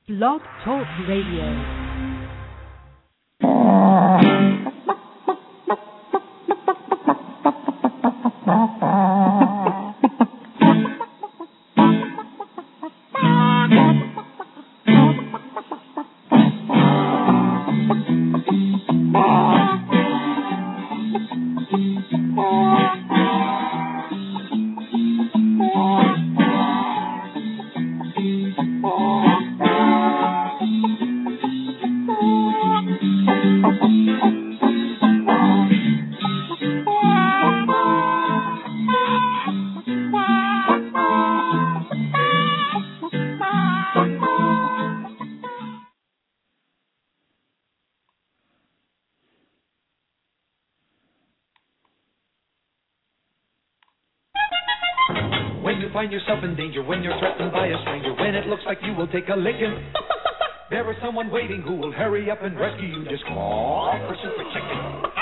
Blog Talk Radio. Find yourself in danger when you're threatened by a stranger, when it looks like you will take a licking. There is someone waiting who will hurry up and rescue you. Just call for Super Chicken.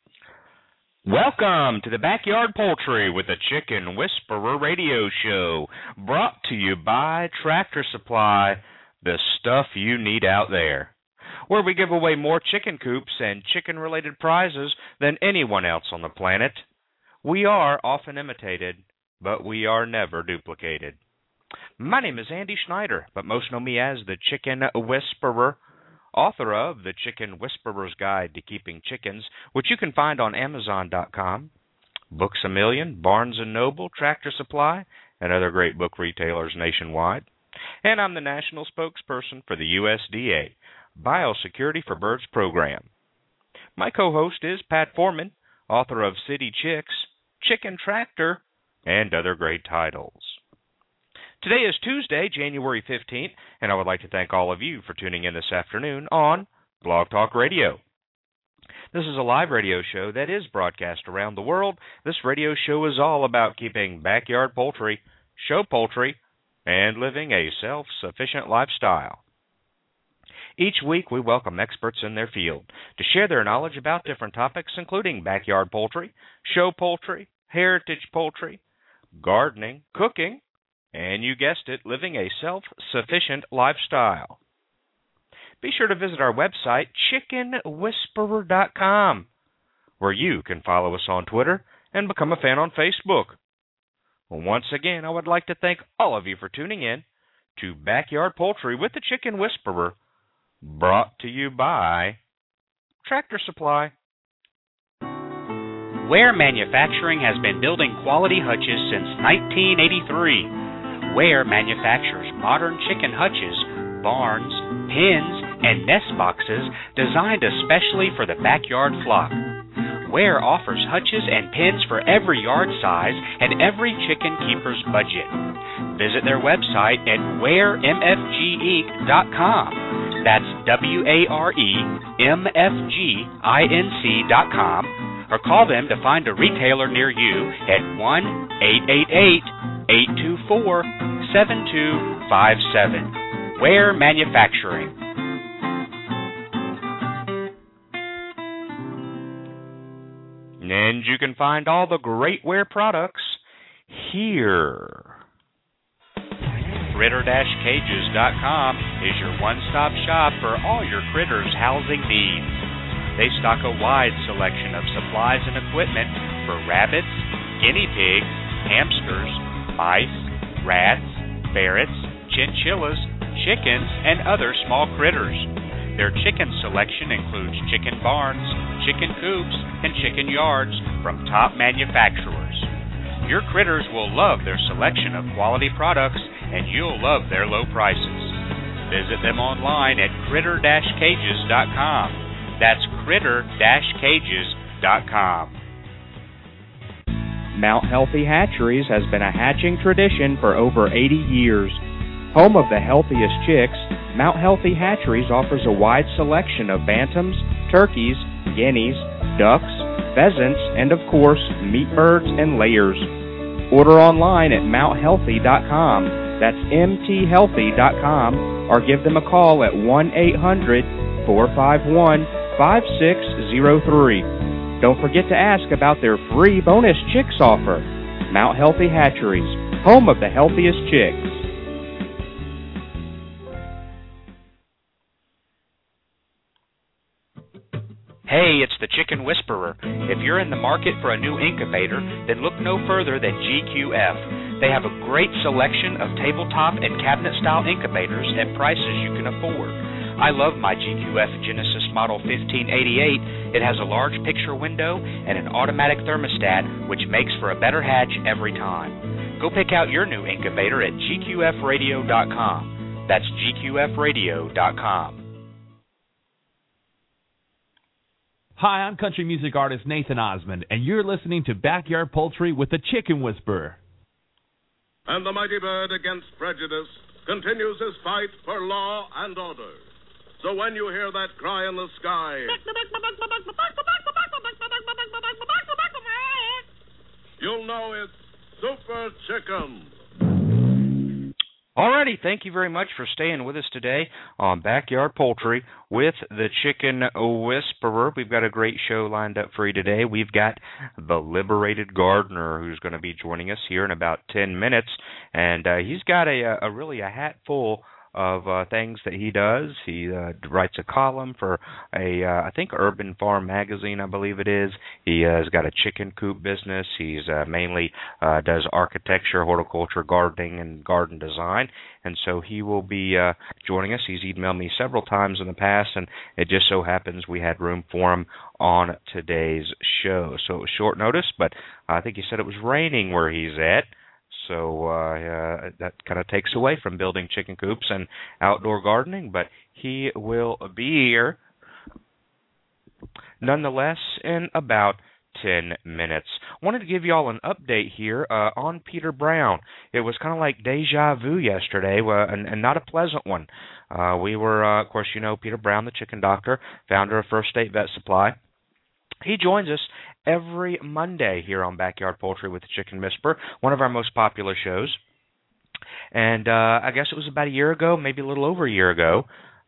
Welcome to the Backyard Poultry with the Chicken Whisperer radio show, brought to you by Tractor Supply, the stuff you need out there, where we give away more chicken coops and chicken-related prizes than anyone else on the planet. We are often imitated, but we are never duplicated. My name is Andy Schneider, but most know me as the Chicken Whisperer, author of The Chicken Whisperer's Guide to Keeping Chickens, which you can find on Amazon.com, Books A Million, Barnes & Noble, Tractor Supply, and other great book retailers nationwide. And I'm the national spokesperson for the USDA Biosecurity for Birds program. My co-host is Pat Foreman, author of City Chicks, Chicken Tractor, and other great titles. Today is Tuesday, January 15th, and I would like to thank all of you for tuning in this afternoon on Blog Talk Radio. This is a live radio show that is broadcast around the world. This radio show is all about keeping backyard poultry, show poultry, and living a self-sufficient lifestyle. Each week, we welcome experts in their field to share their knowledge about different topics, including backyard poultry, show poultry, heritage poultry, gardening, cooking, and you guessed it, living a self-sufficient lifestyle. Be sure to visit our website, chickenwhisperer.com, where you can follow us on Twitter and become a fan on Facebook. Once again, I would like to thank all of you for tuning in to Backyard Poultry with the Chicken Whisperer, brought to you by Tractor Supply. Ware Manufacturing has been building quality hutches since 1983. Ware manufactures modern chicken hutches, barns, pens, and nest boxes designed especially for the backyard flock. Ware offers hutches and pens for every yard size and every chicken keeper's budget. Visit their website at waremfginc.com. That's waremfginc.com. Or call them to find a retailer near you at 1-888-824-7257. Ware Manufacturing. And you can find all the great Ware products here. Critter-Cages.com is your one-stop shop for all your critters' housing needs. They stock a wide selection of supplies and equipment for rabbits, guinea pigs, hamsters, mice, rats, ferrets, chinchillas, chickens, and other small critters. Their chicken selection includes chicken barns, chicken coops, and chicken yards from top manufacturers. Your critters will love their selection of quality products, and you'll love their low prices. Visit them online at critter-cages.com. That's critter-cages.com. Mount Healthy Hatcheries has been a hatching tradition for over 80 years. Home of the healthiest chicks, Mount Healthy Hatcheries offers a wide selection of bantams, turkeys, guineas, ducks, pheasants, and of course, meat birds and layers. Order online at mounthealthy.com. That's mthealthy.com, or give them a call at 1-800-451-5603. Don't forget to ask about their free bonus chicks offer. Mount Healthy Hatcheries, home of the healthiest chicks. Hey, it's the Chicken Whisperer. If you're in the market for a new incubator, then look no further than GQF. They have a great selection of tabletop and cabinet-style incubators at prices you can afford. I love my GQF Genesis Model 1588. It has a large picture window and an automatic thermostat, which makes for a better hatch every time. Go pick out your new incubator at gqfradio.com. That's gqfradio.com. Hi, I'm country music artist Nathan Osmond, and you're listening to Backyard Poultry with the Chicken Whisperer. And the mighty bird against prejudice continues his fight for law and order. So when you hear that cry in the sky, you'll know it's Super Chicken. Alrighty, thank you very much for staying with us today on Backyard Poultry with the Chicken Whisperer. We've got a great show lined up for you today. We've got the Liberated Gardener who's going to be joining us here in about 10 minutes, and he's got a hat full of things that he does. He writes a column for I think Urban Farm magazine, I believe it is. He has got a chicken coop business. He's mainly does architecture, horticulture, gardening, and garden design. And so he will be joining us. He's emailed me several times in the past, and it just so happens we had room for him on today's show. So it was short notice, but I think he said it was raining where he's at. So that kind of takes away from building chicken coops and outdoor gardening, but he will be here nonetheless in about 10 minutes. I wanted to give you all an update here on Peter Brown. It was kind of like deja vu yesterday, and not a pleasant one. We were, of course, you know, Peter Brown, the chicken doctor, founder of First State Vet Supply. He joins us every Monday here on Backyard Poultry with the Chicken Whisperer, one of our most popular shows. And I guess it was about a year ago, maybe a little over a year ago,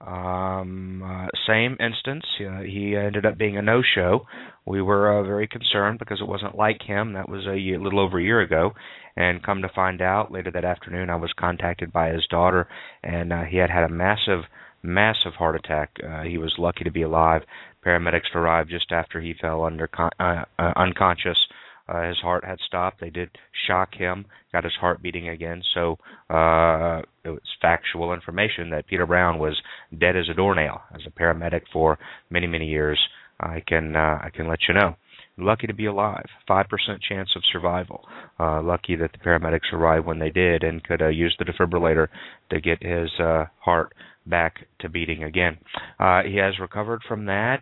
same instance. He ended up being a no-show. We were very concerned because it wasn't like him. That was a little over a year ago. And come to find out, later that afternoon, I was contacted by his daughter, and he had a massive heart attack. He was lucky to be alive. Paramedics arrived just after he fell unconscious. His heart had stopped. They did shock him, got his heart beating again. So it was factual information that Peter Brown was dead as a doornail. As a paramedic for many, many years, I can let you know. Lucky to be alive. 5% chance of survival. Lucky that the paramedics arrived when they did and could use the defibrillator to get his heart back to beating again. He has recovered from that.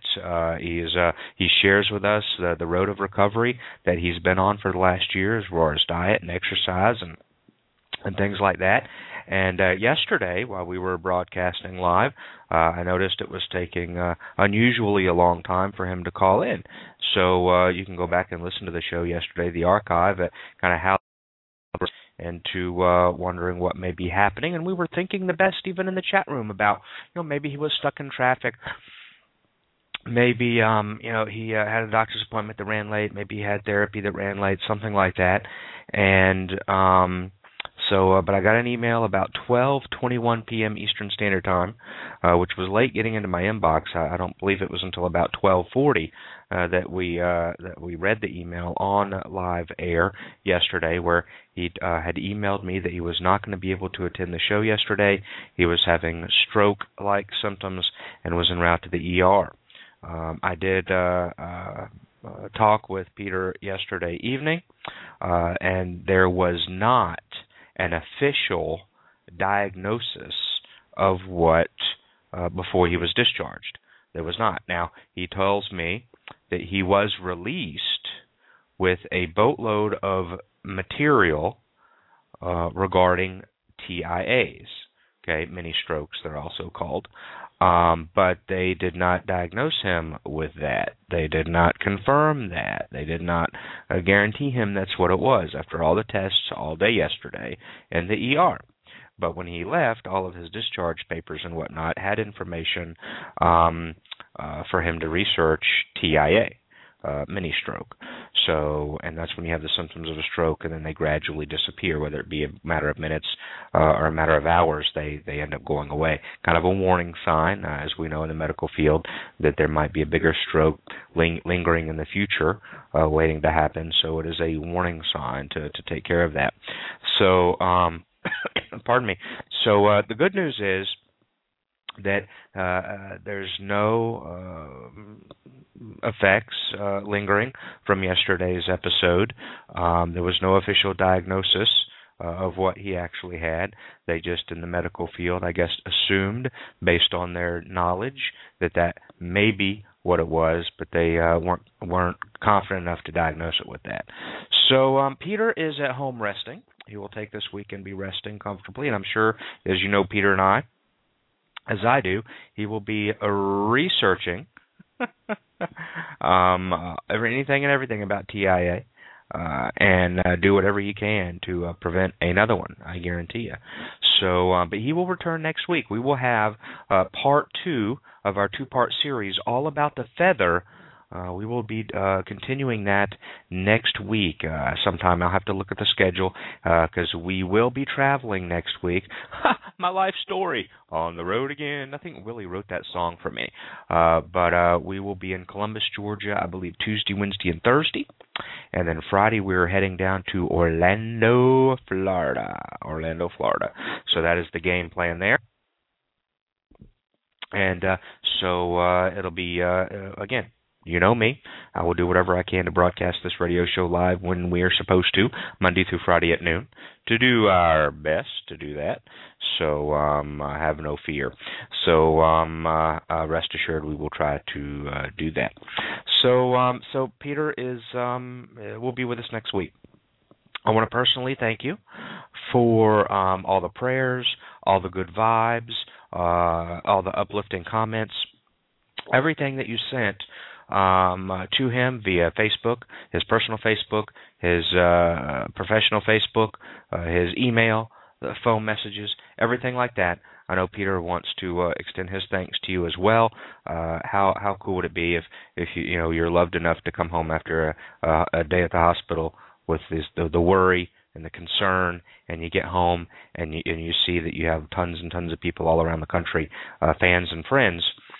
He shares with us the road of recovery that he's been on for the last year, as far as diet and exercise and things like that. And yesterday, while we were broadcasting live, I noticed it was taking unusually a long time for him to call in. So you can go back and listen to the show yesterday, the archive, kind of how into wondering what may be happening. And we were thinking the best even in the chat room about, maybe he was stuck in traffic. Maybe, he had a doctor's appointment that ran late. Maybe he had therapy that ran late, something like that. And but I got an email about 12:21 p.m. Eastern Standard Time, which was late getting into my inbox. I don't believe it was until about 12:40 that we read the email on live air yesterday, where he had emailed me that he was not going to be able to attend the show yesterday. He was having stroke-like symptoms and was en route to the ER. I did talk with Peter yesterday evening, and there was not an official diagnosis of what before he was discharged. There was not. Now, he tells me that he was released with a boatload of material regarding TIAs, mini strokes they're also called, but they did not diagnose him with that. They did not confirm that. They did not guarantee him that's what it was after all the tests all day yesterday in the ER. But when he left, all of his discharge papers and whatnot had information for him to research TIA. mini stroke. So, and that's when you have the symptoms of a stroke, and then they gradually disappear, whether it be a matter of minutes or a matter of hours. They end up going away. Kind of a warning sign, as we know in the medical field, that there might be a bigger stroke lingering in the future, waiting to happen. So it is a warning sign to take care of that. So, pardon me. So the good news is that there's no effects lingering from yesterday's episode. There was no official diagnosis of what he actually had. They just, in the medical field, I guess, assumed, based on their knowledge, that may be what it was, but they weren't confident enough to diagnose it with that. So Peter is at home resting. He will take this week and be resting comfortably, and I'm sure, as you know, Peter and I, as I do, he will be researching anything and everything about TIA and do whatever he can to prevent another one, I guarantee you. So, but he will return next week. We will have part 2 of our 2-part series all about the feather. We will be continuing that next week sometime. I'll have to look at the schedule because we will be traveling next week. My life story, on the road again. I think Willie wrote that song for me. But we will be in Columbus, Georgia, I believe Tuesday, Wednesday, and Thursday. And then Friday we're heading down to Orlando, Florida. So that is the game plan there. And so it'll be, again, you know me. I will do whatever I can to broadcast this radio show live when we are supposed to, Monday through Friday at noon, to do our best to do that. So have no fear. So rest assured we will try to do that. So Peter will be with us next week. I want to personally thank you for all the prayers, all the good vibes, all the uplifting comments, everything that you sent to him via Facebook, his personal Facebook, his professional Facebook, his email, the phone messages, everything like that. I know Peter wants to extend his thanks to you as well. How cool would it be if you're loved enough to come home after a day at the hospital with the worry and the concern, and you get home and you see that you have tons and tons of people all around the country, fans and friends,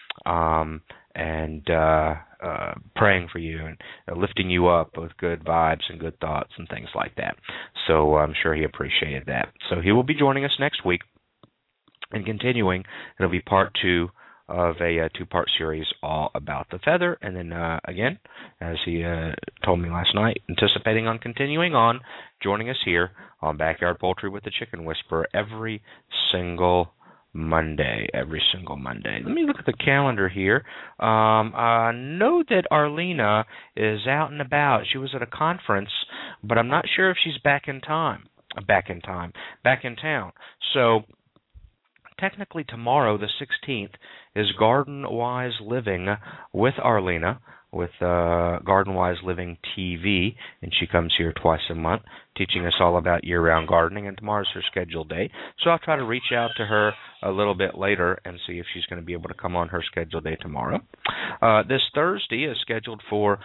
and praying for you and lifting you up with good vibes and good thoughts and things like that. So I'm sure he appreciated that. So he will be joining us next week and continuing. It'll be part 2 of a 2-part series all about the feather. And then, again, as he told me last night, anticipating on continuing on, joining us here on Backyard Poultry with the Chicken Whisperer every single Monday. Let me look at the calendar here. I know that Arlena is out and about. She was at a conference, but I'm not sure if she's back in town. So technically tomorrow, the 16th, is Garden Wise Living with Arlena, with Garden Wise Living TV, and she comes here twice a month teaching us all about year-round gardening, and tomorrow's her scheduled day. So I'll try to reach out to her a little bit later and see if she's going to be able to come on her scheduled day tomorrow. This Thursday is scheduled for,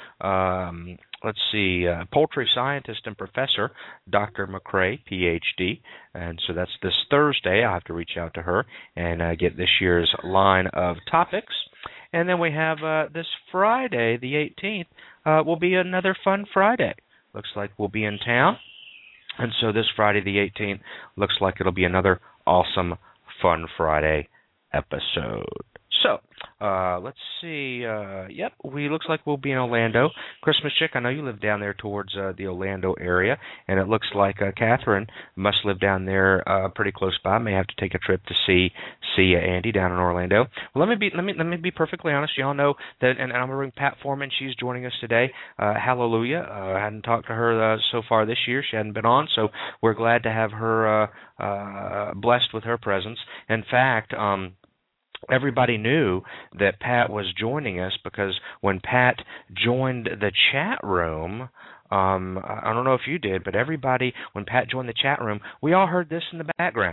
poultry scientist and professor, Dr. McCrae, Ph.D., and so that's this Thursday. I'll have to reach out to her and get this year's line of topics. And then we have this Friday, the 18th, will be another fun Friday. Looks like we'll be in town. And so this Friday, the 18th, looks like it'll be another awesome Fun Friday episode. So, let's see. Looks like we'll be in Orlando. Christmas Chick, I know you live down there towards the Orlando area, and it looks like Catherine must live down there pretty close by. May have to take a trip to see Andy down in Orlando. Well, let me be perfectly honest. Y'all know that, and I'm going to bring Pat Foreman. She's joining us today. Hallelujah. I hadn't talked to her so far this year. She hadn't been on, so we're glad to have her blessed with her presence. In fact, everybody knew that Pat was joining us because when Pat joined the chat room, I don't know if you did, but everybody, when Pat joined the chat room, we all heard this in the background.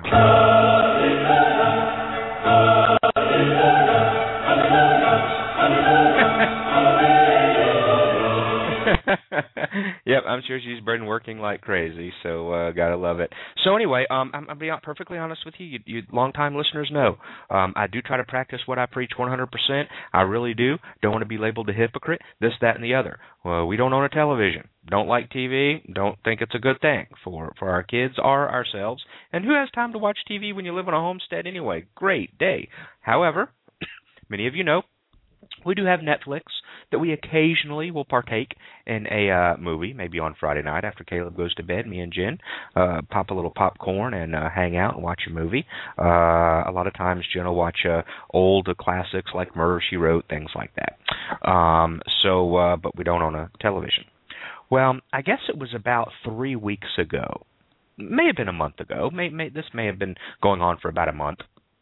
Yep, I'm sure she's been working like crazy, so gotta love it. So anyway, I'm being perfectly honest with you. You long-time listeners know I do try to practice what I preach 100%. I really do. Don't want to be labeled a hypocrite, this, that, and the other. Well, we don't own a television. Don't like TV. Don't think it's a good thing for our kids or ourselves. And who has time to watch TV when you live on a homestead anyway? Great day. However, many of you know, we do have Netflix that we occasionally will partake in a movie, maybe on Friday night after Caleb goes to bed. Me and Jen pop a little popcorn and hang out and watch a movie. A lot of times Jen will watch old classics like Murder, She Wrote, things like that. But we don't own a television. Well, I guess it was about 3 weeks ago. May have been a month ago. This may have been going on for about a month.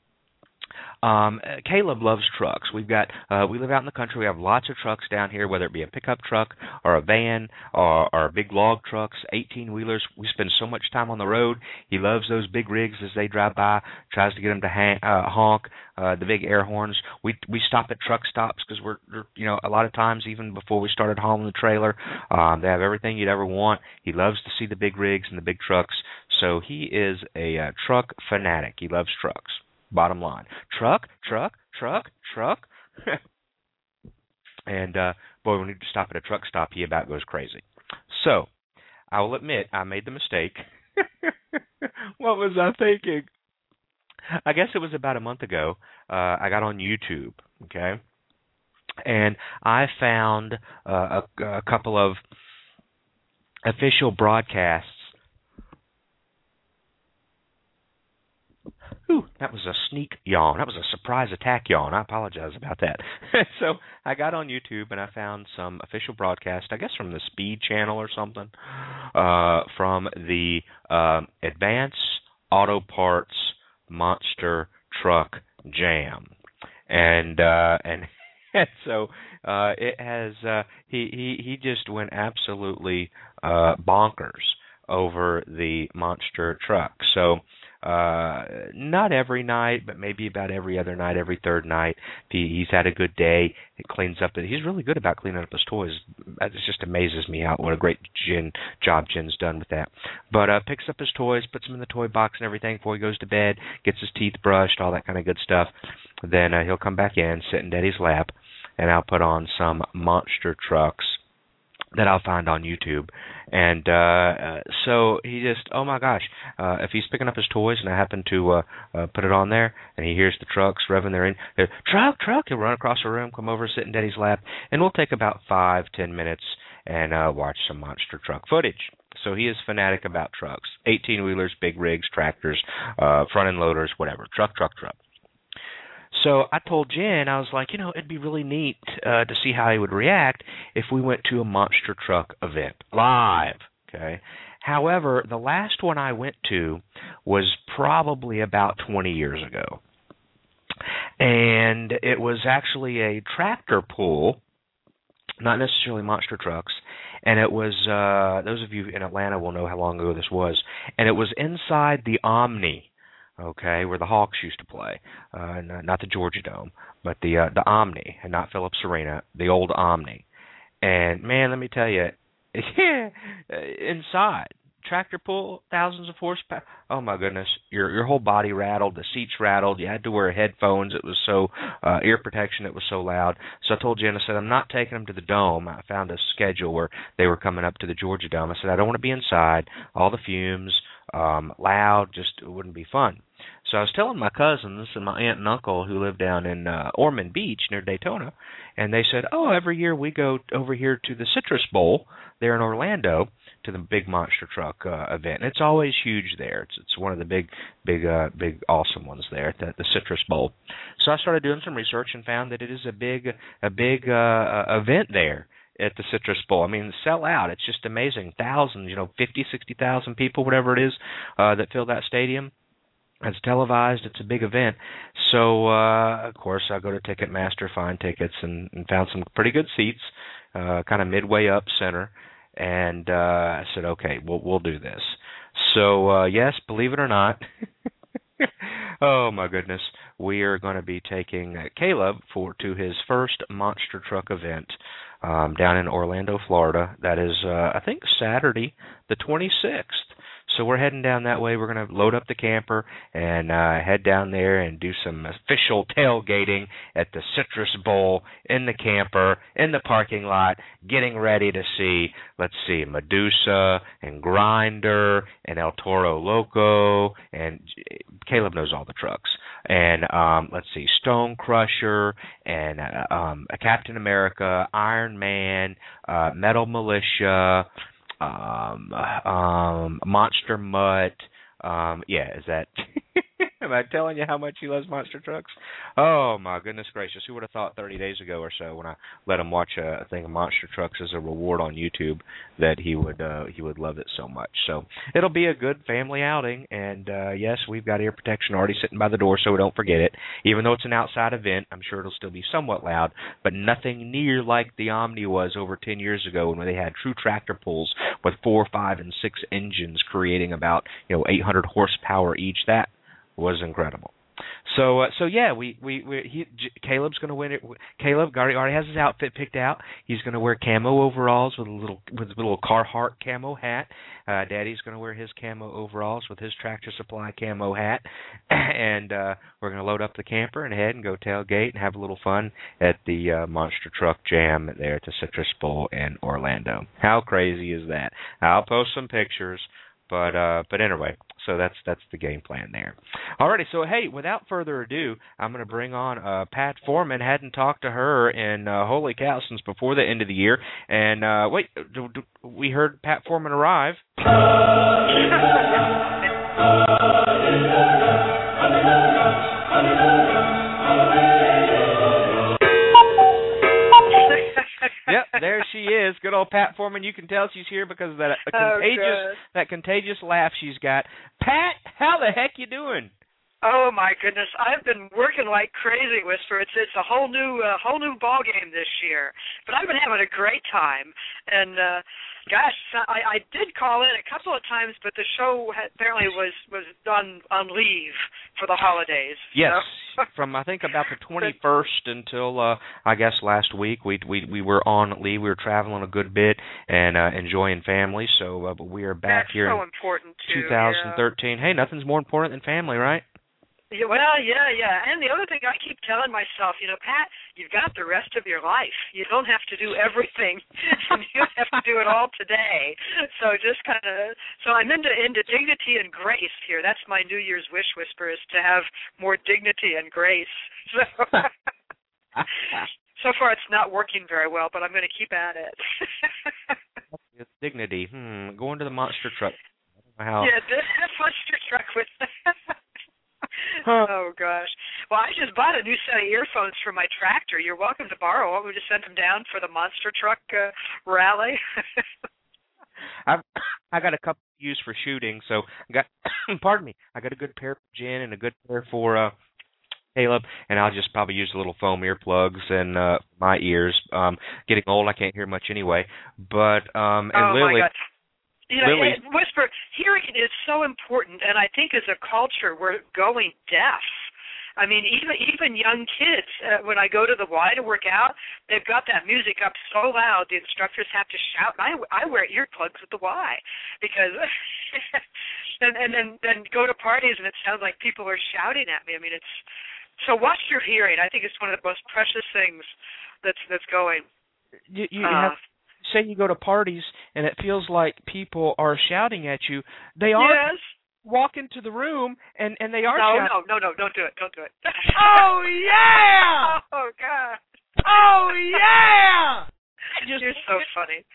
Caleb loves trucks. We live out in the country. We have lots of trucks down here, whether it be a pickup truck or a van or big log trucks, 18-wheelers. We spend so much time on the road. He loves those big rigs as they drive by, tries to get them to honk, the big air horns. We stop at truck stops because we're a lot of times, even before we started hauling the trailer, they have everything you'd ever want. He loves to see the big rigs and the big trucks. So he is a truck fanatic. He loves trucks. Bottom line. Truck. And, boy, when you stop at a truck stop, he about goes crazy. So, I will admit, I made the mistake. What was I thinking? I guess it was about a month ago. I got on YouTube, okay? And I found a couple of official broadcasts. Ooh, that was a sneak yawn. That was a surprise attack yawn. I apologize about that. So I got on YouTube and I found some official broadcast, I guess from the Speed Channel or something, from the Advance Auto Parts Monster Truck Jam. And so it has he just went absolutely bonkers over the monster truck. So not every night, but maybe about every other night, every third night. He's had a good day. It cleans up. He's really good about cleaning up his toys. It just amazes me what a great job Jen's done with that. But picks up his toys, puts them in the toy box and everything before he goes to bed, gets his teeth brushed, all that kind of good stuff. Then he'll come back in, sit in Daddy's lap, and I'll put on some monster trucks that I'll find on YouTube. And so he just, oh my gosh, if he's picking up his toys and I happen to put it on there and he hears the trucks revving their engine, truck, he'll run across the room, come over, sit in Daddy's lap, and we'll take about 5-10 minutes and watch some monster truck footage. So he is fanatic about trucks, 18-wheelers, big rigs, tractors, front-end loaders, whatever, truck. So I told Jen, I was like, it'd be really neat to see how he would react if we went to a monster truck event live, okay? However, the last one I went to was probably about 20 years ago. And it was actually a tractor pull, not necessarily monster trucks. And it was, those of you in Atlanta will know how long ago this was. And it was inside the Omni. Okay, where the Hawks used to play, not the Georgia Dome, but the Omni, and not Phillips Arena, the old Omni. And man, let me tell you, inside tractor pull, thousands of horsepower. Oh my goodness, your whole body rattled, the seats rattled. You had to wear headphones. It was so ear protection. It was so loud. So I told Jen, I said, I'm not taking them to the Dome. I found a schedule where they were coming up to the Georgia Dome. I said, I don't want to be inside. All the fumes. Loud, just it wouldn't be fun. So I was telling my cousins and my aunt and uncle who live down in Ormond Beach near Daytona, and they said, oh, every year we go over here to the Citrus Bowl there in Orlando to the big monster truck event. And it's always huge there. It's one of the big awesome ones there, the Citrus Bowl. So I started doing some research and found that it is a big event there at the Citrus Bowl. I mean, sell out. It's just amazing. Thousands, 50, 60,000 people, whatever it is, that fill that stadium. It's televised. It's a big event. So, of course, I go to Ticketmaster, find tickets, and found some pretty good seats, kind of midway up center. And I said, okay, we'll do this. So, yes, believe it or not, oh, my goodness, we are going to be taking Caleb to his first monster truck event down in Orlando, Florida. That is, I think, Saturday, the 26th. So we're heading down that way. We're going to load up the camper and head down there and do some official tailgating at the Citrus Bowl in the camper, in the parking lot, getting ready to see, let's see, Medusa and Grinder and El Toro Loco, and Caleb knows all the trucks. And let's see, Stone Crusher and Captain America, Iron Man, Metal Militia, Monster Mutt. Is that am I telling you how much he loves monster trucks? Oh my goodness gracious, who would have thought 30 days ago or so, when I let him watch a thing of monster trucks as a reward on YouTube, that he would love it so much. So it'll be a good family outing, and yes, we've got ear protection already sitting by the door so we don't forget it. Even though it's an outside event, I'm sure it'll still be somewhat loud, but nothing near like the Omni was over 10 years ago, when they had true tractor pulls with 4, 5, and 6 engines creating about 800 horsepower each. That was incredible. So Caleb's going to win it. Caleb already has his outfit picked out. He's going to wear camo overalls with a little Carhartt camo hat. Daddy's going to wear his camo overalls with his Tractor Supply camo hat, and we're going to load up the camper and head and go tailgate and have a little fun at the Monster Truck Jam there at the Citrus Bowl in Orlando. How crazy is that? I'll post some pictures. But anyway, so that's the game plan there. Alrighty, so hey, without further ado, I'm going to bring on Pat Foreman. Hadn't talked to her in holy cow since before the end of the year. And wait, we heard Pat Foreman arrive. Yep, there she is. Good old Pat Foreman. You can tell she's here because of that contagious laugh she's got. Pat, how the heck you doing? Oh my goodness, I've been working like crazy, Whisper. It's a whole new ball game this year. But I've been having a great time, and gosh, I did call in a couple of times, but the show apparently was done on leave for the holidays. Yes, so. From I think about the 21st until I guess last week we were on leave. We were traveling a good bit and enjoying family. So but we are back That's here so in important too, 2013. Yeah. Hey, nothing's more important than family, right? Yeah, well, yeah. And the other thing I keep telling myself, Pat, you've got the rest of your life. You don't have to do everything. You have to do it all today. So just kind of, I'm into dignity and grace here. That's my New Year's wish, Whisper, is to have more dignity and grace. So far it's not working very well, but I'm going to keep at it. Dignity. Going to the monster truck. Wow. Yeah, the monster truck with... Oh, gosh. Well, I just bought a new set of earphones for my tractor. You're welcome to borrow them. We just sent them down for the monster truck rally. I got a couple to use for shooting, so I got I got a good pair for Jen and a good pair for Caleb, and I'll just probably use a little foam earplugs and my ears. Getting old, I can't hear much anyway. But and Lily. My God. Lily. Whisper, hearing is so important, and I think as a culture we're going deaf. I mean, even young kids, when I go to the Y to work out, they've got that music up so loud the instructors have to shout. And I wear earplugs at the Y because, and then go to parties and it sounds like people are shouting at me. I mean, so watch your hearing. I think it's one of the most precious things that's going. You have. Say you go to parties and it feels like people are shouting at you. They are walk into the room and they are shouting. No, don't do it. Don't do it. Oh, yeah! Oh, God. Oh, yeah! You're so funny.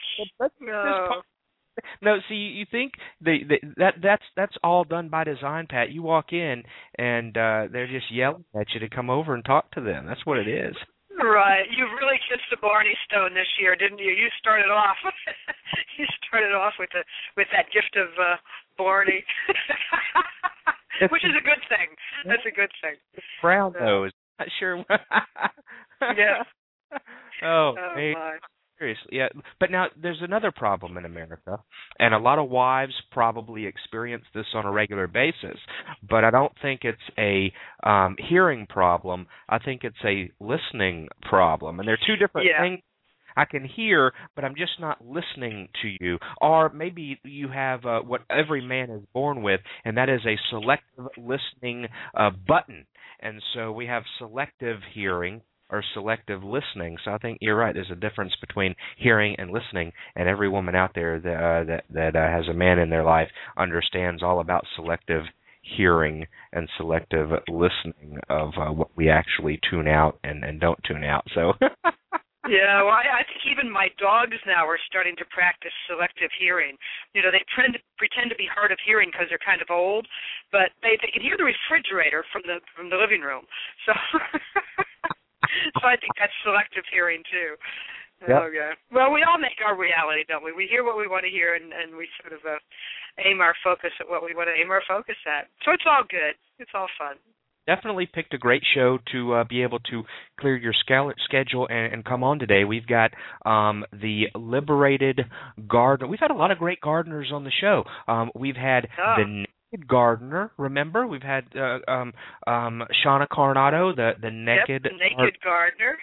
No, see, you think that's all done by design, Pat. You walk in and they're just yelling at you to come over and talk to them. That's what it is. Right. You really kissed the Barney Stone this year, didn't you? You started off with that gift of Barney, which is a good thing. That's a good thing. Brown nose. Not sure. Yeah. Oh my. Seriously, yeah. But now there's another problem in America, and a lot of wives probably experience this on a regular basis. But I don't think it's a hearing problem. I think it's a listening problem, and they're two different things. I can hear, but I'm just not listening to you. Or maybe you have what every man is born with, and that is a selective listening button. And so we have selective hearing or selective listening. So I think you're right. There's a difference between hearing and listening, and every woman out there that has a man in their life understands all about selective hearing and selective listening of what we actually tune out and don't tune out. So. Yeah, well, I think even my dogs now are starting to practice selective hearing. You know, they pretend to be hard of hearing because they're kind of old, but they can hear the refrigerator from the living room. So, so I think that's selective hearing too. Yep. Okay. Well, we all make our reality, don't we? We hear what we want to hear, and we sort of aim our focus at what we want to aim our focus at. So it's all good. It's all fun. Definitely picked a great show to be able to clear your schedule and come on today. We've got the Liberated Gardener. We've had a lot of great gardeners on the show. We've had the Naked Gardener. Remember, we've had Shauna Coronado, the Naked Gardener.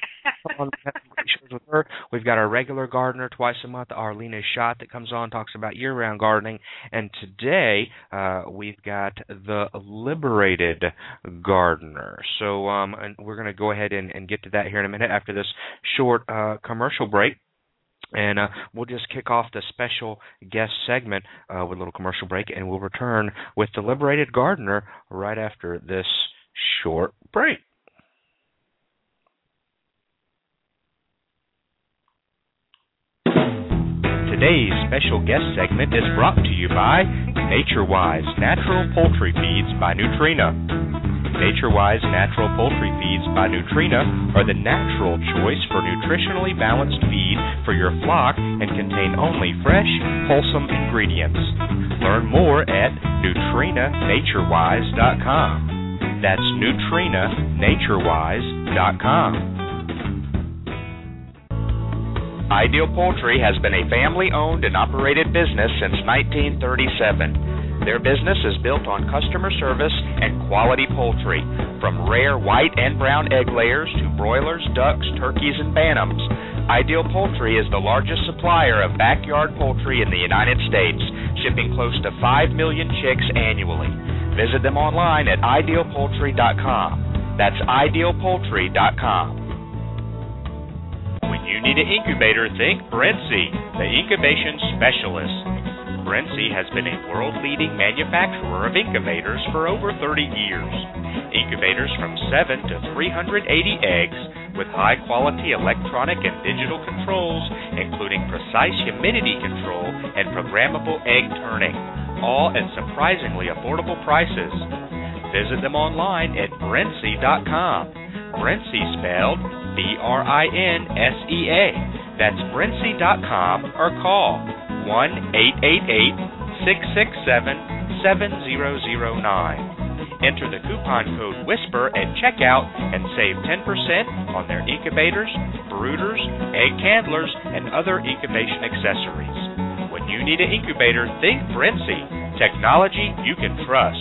With her. We've got our regular gardener twice a month, Arlena Schott, that comes on, talks about year-round gardening. And today we've got the Liberated Gardener. So and we're going to go ahead and get to that here in a minute after this short commercial break. And we'll just kick off the special guest segment with a little commercial break, and we'll return with the Liberated Gardener right after this short break. Today's special guest segment is brought to you by NatureWise Natural Poultry Feeds by Nutrena. NatureWise Natural Poultry Feeds by Nutrena are the natural choice for nutritionally balanced feed for your flock and contain only fresh, wholesome ingredients. Learn more at NutrenaNaturewise.com. That's NutrenaNaturewise.com. Ideal Poultry has been a family-owned and operated business since 1937. Their business is built on customer service and quality poultry, from rare white and brown egg layers to broilers, ducks, turkeys, and bantams. Ideal Poultry is the largest supplier of backyard poultry in the United States, shipping close to 5 million chicks annually. Visit them online at idealpoultry.com. That's idealpoultry.com. When you need an incubator, think Brentsy, the incubation specialist. Brentsy has been a world-leading manufacturer of incubators for over 30 years. Incubators from 7 to 380 eggs with high-quality electronic and digital controls, including precise humidity control and programmable egg turning, all at surprisingly affordable prices. Visit them online at Brentsy.com. Brentsy spelled BRINSEA. That's Brentsy.com or call 1-888-667-7009. Enter the coupon code WHISPER at checkout and save 10% on their incubators, brooders, egg handlers, and other incubation accessories. When you need an incubator, think Brentsy. Technology you can trust.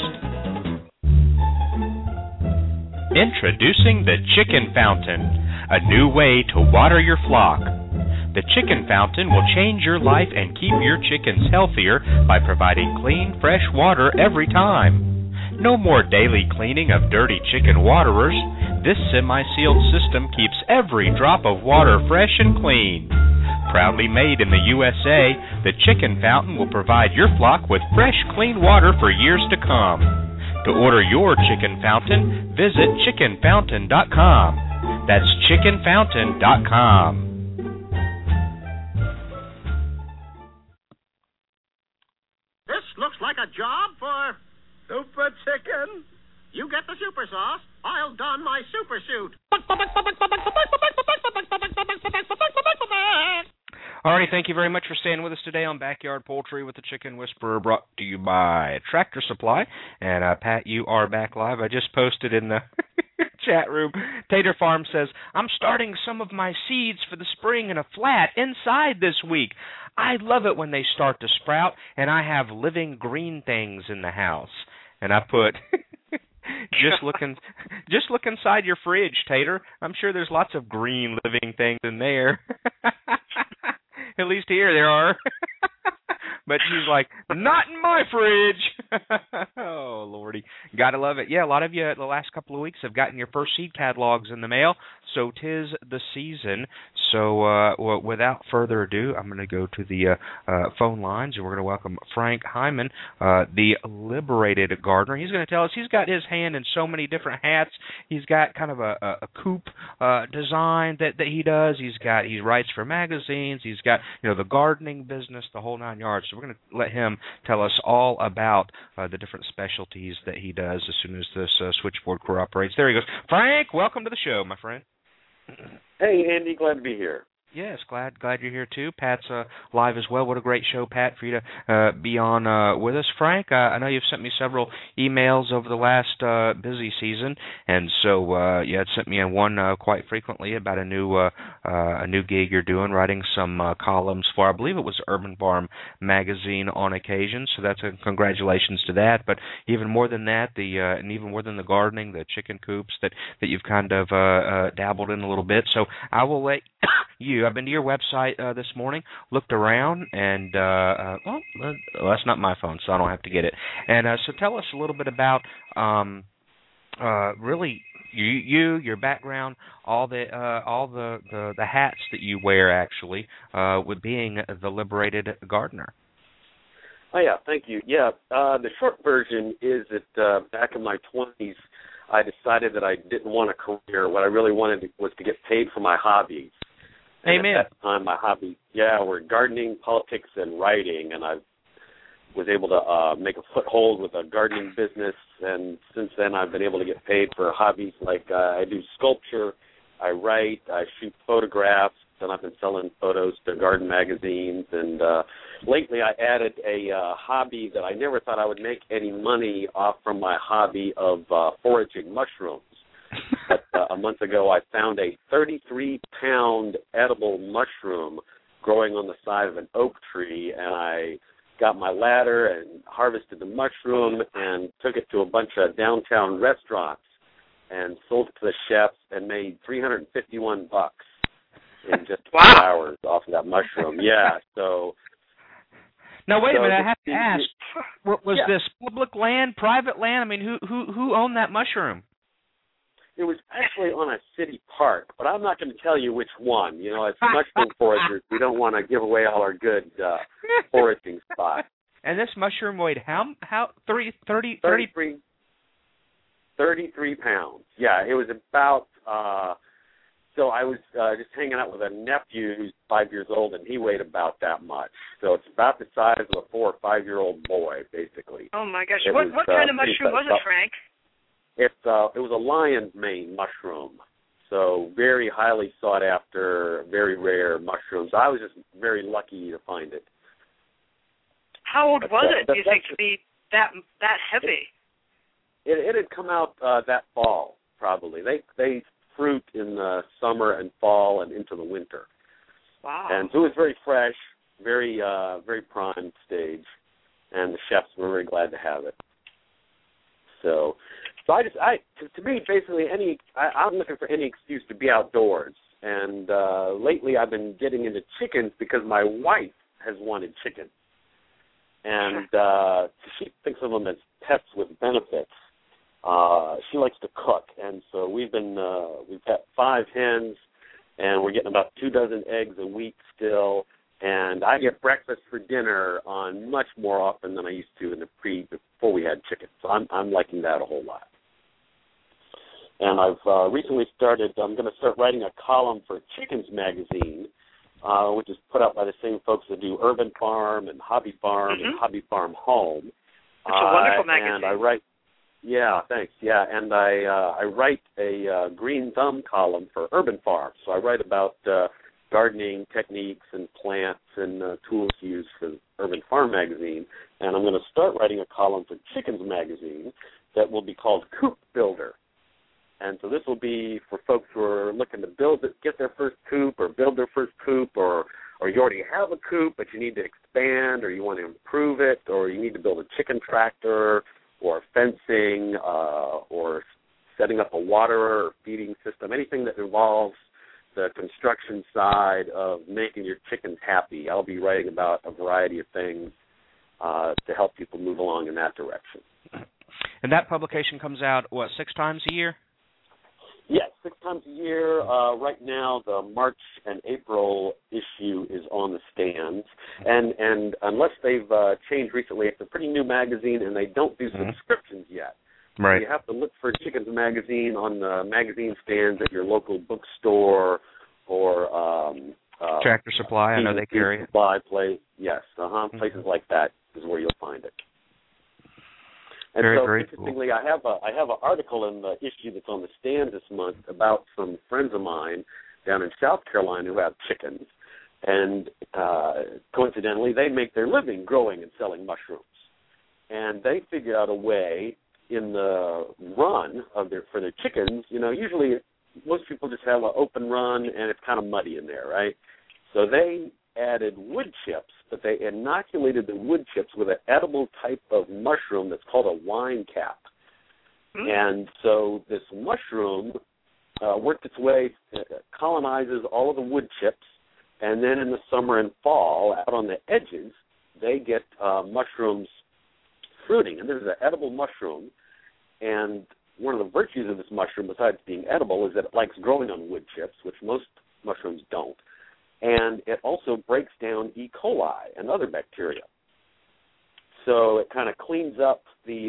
Introducing the Chicken Fountain, a new way to water your flock. The Chicken Fountain will change your life and keep your chickens healthier by providing clean, fresh water every time. No more daily cleaning of dirty chicken waterers. This semi-sealed system keeps every drop of water fresh and clean. Proudly made in the USA, the Chicken Fountain will provide your flock with fresh, clean water for years to come. To order your Chicken Fountain, visit chickenfountain.com. That's chickenfountain.com. This looks like a job for Super Chicken. You get the super sauce, I'll don my super suit. Alrighty, thank you very much for staying with us today on Backyard Poultry with the Chicken Whisperer, brought to you by Tractor Supply. And Pat, you are back live. I just posted in the chat room Tater Farm says, I'm starting some of my seeds for the spring in a flat inside this week. I love it when they start to sprout, and I have living green things in the house. And I put, just look inside your fridge, Tater. I'm sure there's lots of green living things in there. At least here there are. But she's like, not in my fridge. Oh, Lordy. Gotta love it. Yeah, a lot of you the last couple of weeks have gotten your first seed catalogs in the mail, so 'tis the season. So without further ado, I'm going to go to the phone lines, and we're going to welcome Frank Hyman, the Liberated Gardener. He's going to tell us he's got his hand in so many different hats. He's got kind of a coupe design that he does. He writes for magazines. He's got the gardening business, the whole 9 yards. So we're going to let him tell us all about the different specialties that he does as soon as this switchboard cooperates. There he goes. Frank, welcome to the show, my friend. Hey, Andy, glad to be here. Yes, glad you're here too. Pat's live as well. What a great show, Pat, for you to be on with us. Frank, I know you've sent me several emails over the last busy season, and so you had sent me one quite frequently about a new gig you're doing, writing some columns for, I believe it was Urban Farm magazine on occasion. So that's congratulations to that. But even more than that, and even more than the gardening, the chicken coops that you've kind of dabbled in a little bit. So I will let you. I've been to your website this morning, looked around, and that's not my phone, so I don't have to get it. And so tell us a little bit about really your background, all the hats that you wear, actually, with being the Liberated Gardener. Oh yeah, thank you. Yeah, the short version is that back in my 20s, I decided that I didn't want a career. What I really wanted was to get paid for my hobbies. And Amen. at that time, my hobbies, were gardening, politics, and writing, and I was able to make a foothold with a gardening business, and since then I've been able to get paid for hobbies like I do sculpture, I write, I shoot photographs, and I've been selling photos to garden magazines, and lately I added a hobby that I never thought I would make any money off from my hobby of foraging mushrooms. But a month ago, I found a 33-pound edible mushroom growing on the side of an oak tree, and I got my ladder and harvested the mushroom and took it to a bunch of downtown restaurants and sold it to the chefs and made $351 in just 2 hours off of that mushroom. Yeah, so... Now, wait a minute, I have to ask, was this public land, private land? I mean, who owned that mushroom? It was actually on a city park, but I'm not going to tell you which one. As mushroom foragers, we don't want to give away all our good foraging spots. And this mushroom weighed how 33 pounds. Yeah, it was about, so I was just hanging out with a nephew who's 5 years old, and he weighed about that much. So it's about the size of a 4 or 5-year-old boy, basically. Oh, my gosh. What kind of mushroom was it, Frank? It was a lion's mane mushroom, so very highly sought after, very rare mushrooms. I was just very lucky to find it. How old was it, do you think, to be that heavy? It had come out that fall, probably. They fruit in the summer and fall and into the winter. Wow. And so it was very fresh, very prime stage, and the chefs were very glad to have it. So to me, basically, I'm looking for any excuse to be outdoors. And lately I've been getting into chickens because my wife has wanted chickens. And she thinks of them as pets with benefits. She likes to cook. And so we've got 5 hens, and we're getting about 24 eggs a week still. And I get breakfast for dinner on much more often than I used to before we had chickens. So I'm liking that a whole lot. And I've recently I'm going to start writing a column for Chickens Magazine, which is put out by the same folks that do Urban Farm and Hobby Farm and Hobby Farm Home. It's a wonderful magazine. And I write, thanks. Yeah, and I write a Green Thumb column for Urban Farm. So I write about gardening techniques and plants and tools to use for Urban Farm Magazine. And I'm going to start writing a column for Chickens Magazine that will be called Coop Builder. And so this will be for folks who are looking to get their first coop or build their first coop, or you already have a coop but you need to expand, or you want to improve it, or you need to build a chicken tractor or fencing or setting up a waterer or feeding system, anything that involves the construction side of making your chickens happy. I'll be writing about a variety of things to help people move along in that direction. And that publication comes out, 6 times a year? Yes, 6 times a year. Right now, the March and April issue is on the stands. And unless they've changed recently, it's a pretty new magazine, and they don't do subscriptions yet. Right. So you have to look for Chickens Magazine on the magazine stands at your local bookstore or Tractor Supply. I know they carry it. Supply place. Yes, places like that is where you'll find it. And very interestingly, cool. I have an article in the issue that's on the stand this month about some friends of mine down in South Carolina who have chickens, and coincidentally, they make their living growing and selling mushrooms, and they figured out a way in the run for their chickens. Usually most people just have an open run and it's kind of muddy in there, right? So they added wood chips, but they inoculated the wood chips with an edible type of mushroom that's called a wine cap. And so this mushroom worked its way, colonizes all of the wood chips, and then in the summer and fall, out on the edges, they get mushrooms fruiting. And this is an edible mushroom, and one of the virtues of this mushroom, besides being edible, is that it likes growing on wood chips, which most mushrooms don't. And it also breaks down E. coli and other bacteria. So it kind of cleans up the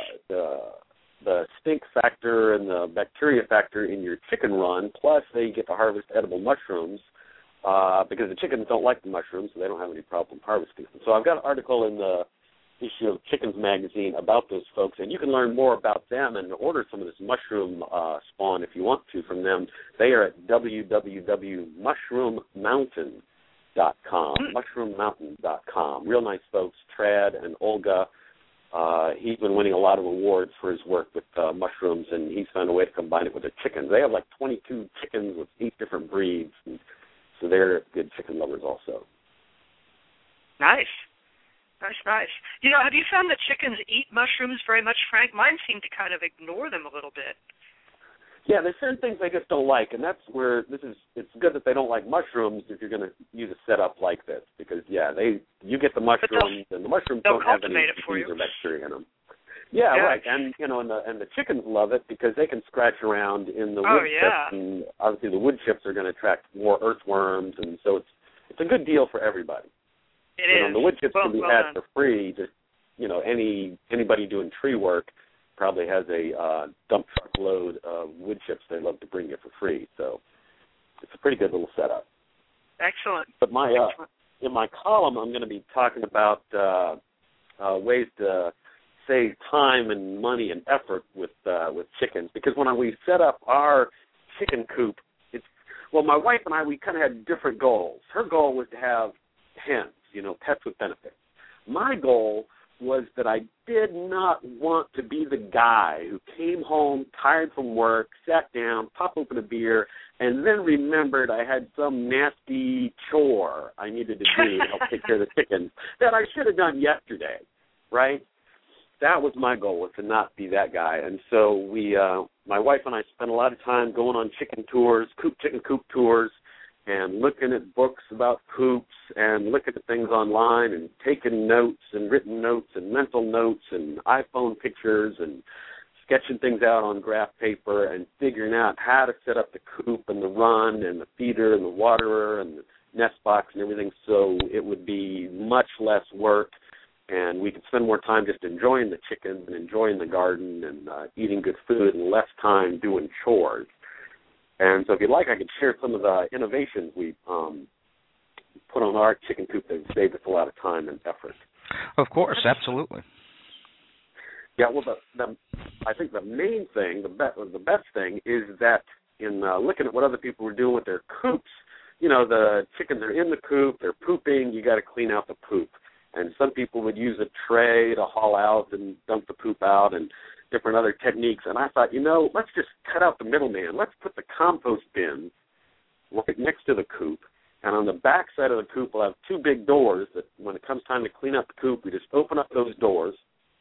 stink factor and the bacteria factor in your chicken run, plus they get to harvest edible mushrooms because the chickens don't like the mushrooms, so they don't have any problem harvesting them. So I've got an article in the issue of Chickens Magazine about those folks, and you can learn more about them and order some of this mushroom spawn if you want to from them. They are at www.mushroommountain.com, mushroommountain.com. Real nice folks, Trad and Olga. He's been winning a lot of awards for his work with mushrooms, and he's found a way to combine it with their chickens. They have like 22 chickens with 8 different breeds, and so they're good chicken lovers also. Nice. Nice. Have you found that chickens eat mushrooms very much, Frank? Mine seem to kind of ignore them a little bit. Yeah, there's certain things they just don't like, and that's where it's good that they don't like mushrooms if you're going to use a setup like this, because, you get the mushrooms, and the mushrooms don't have any disease or bacteria in them. Yeah, right, and the chickens love it because they can scratch around in the wood chips, and obviously the wood chips are going to attract more earthworms, and so it's a good deal for everybody. It is. The wood chips can be had for free. Just anybody doing tree work probably has a dump truck load of wood chips they love to bring you for free. So it's a pretty good little setup. Excellent. But in my column, I'm going to be talking about ways to save time and money and effort with chickens, because when we set up our chicken coop, my wife and I, we kind of had different goals. Her goal was to have hens, pets with benefits. My goal was that I did not want to be the guy who came home tired from work, sat down, popped open a beer, and then remembered I had some nasty chore I needed to do to help take care of the chickens that I should have done yesterday, right? That was my goal, was to not be that guy. And so my wife and I spent a lot of time going on chicken tours, chicken coop tours, and looking at books about coops and looking at things online and taking notes and written notes and mental notes and iPhone pictures and sketching things out on graph paper and figuring out how to set up the coop and the run and the feeder and the waterer and the nest box and everything so it would be much less work and we could spend more time just enjoying the chickens and enjoying the garden and eating good food and less time doing chores. And so if you'd like, I could share some of the innovations we put on our chicken coop that saved us a lot of time and effort. Of course, absolutely. Yeah, well, I think the main thing, the best thing is that in looking at what other people were doing with their coops, the chickens are in the coop, they're pooping, you got to clean out the poop. And some people would use a tray to haul out and dump the poop out, and different other techniques, and I thought, let's just cut out the middleman. Let's put the compost bin right next to the coop, and on the back side of the coop we'll have two big doors that when it comes time to clean up the coop, we just open up those doors,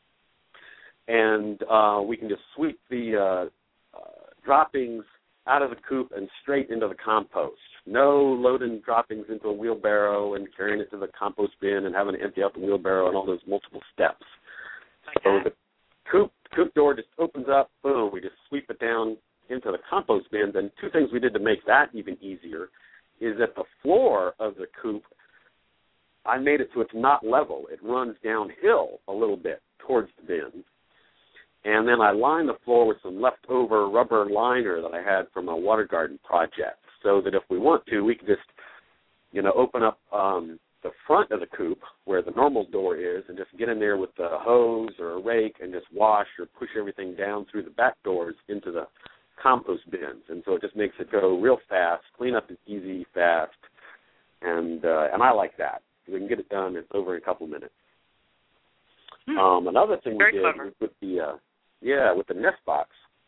and we can just sweep the droppings out of the coop and straight into the compost. No loading droppings into a wheelbarrow and carrying it to the compost bin and having to empty out the wheelbarrow and all those multiple steps. So the coop door just opens up, boom, we just sweep it down into the compost bin. And two things we did to make that even easier is that the floor of the coop, I made it so it's not level. It runs downhill a little bit towards the bin. And then I lined the floor with some leftover rubber liner that I had from a water garden project, so that if we want to, we can just, open up the front of the coop where the normal door is and just get in there with a hose or a rake and just wash or push everything down through the back doors into the compost bins. And so it just makes it go real fast. Cleanup is easy, fast, and I like that. We can get it done over in a couple minutes. Another thing we did was with the nest box.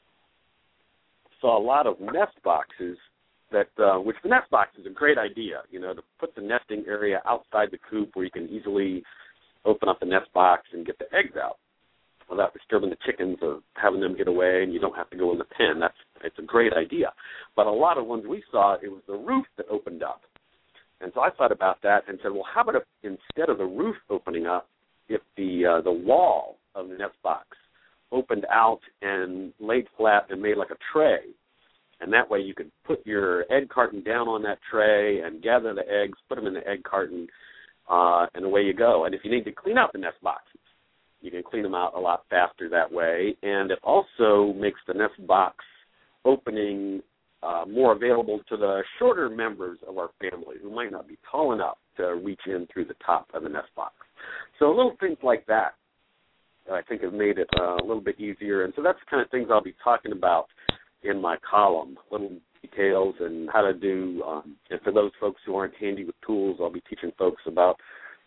Saw a lot of nest boxes which the nest box is a great idea, to put the nesting area outside the coop where you can easily open up the nest box and get the eggs out without disturbing the chickens or having them get away, and you don't have to go in the pen. It's a great idea. But a lot of ones we saw, it was the roof that opened up. And so I thought about that and said, well, how about if instead of the roof opening up, if the wall of the nest box opened out and laid flat and made like a tray, and that way you could put your egg carton down on that tray and gather the eggs, put them in the egg carton, and away you go. And if you need to clean out the nest boxes, you can clean them out a lot faster that way. And it also makes the nest box opening more available to the shorter members of our family who might not be tall enough to reach in through the top of the nest box. So little things like that I think have made it a little bit easier. And so that's the kind of things I'll be talking about in my column, little details and how to do, and for those folks who aren't handy with tools, I'll be teaching folks about,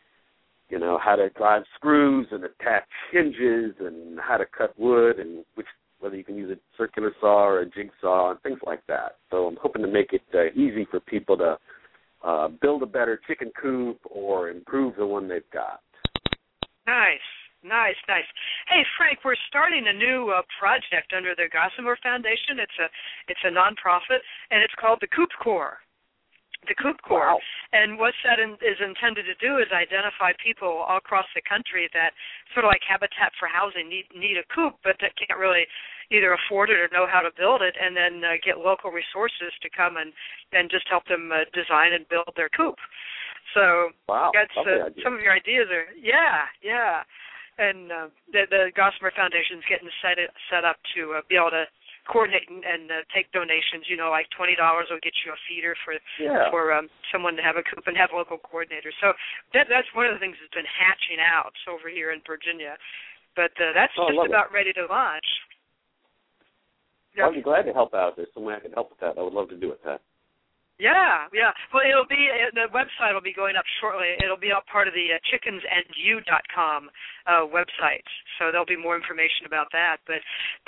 how to drive screws and attach hinges and how to cut wood and whether you can use a circular saw or a jigsaw and things like that. So I'm hoping to make it easy for people to build a better chicken coop or improve the one they've got. Nice. Hey, Frank, we're starting a new project under the Gossamer Foundation. It's a nonprofit, and it's called the Coop Corps. The Coop Corps. Wow. And what that is intended to do is identify people all across the country that sort of like Habitat for Housing need a coop, but that can't really either afford it or know how to build it, and then get local resources to come and just help them design and build their coop. So that's some of your ideas are, yeah. And the Gossamer Foundation is getting set up to be able to coordinate and take donations. Like $20 will get you a feeder for someone to have a coop and have local coordinators. So that's one of the things that's been hatching out over here in Virginia. But that's just about ready to launch. I'd be glad to help out. If there's some way I can help with that, I would love to do it, Pat. Yeah. Well, the website will be going up shortly. It'll be up part of the chickensandyou.com website, so there'll be more information about that. But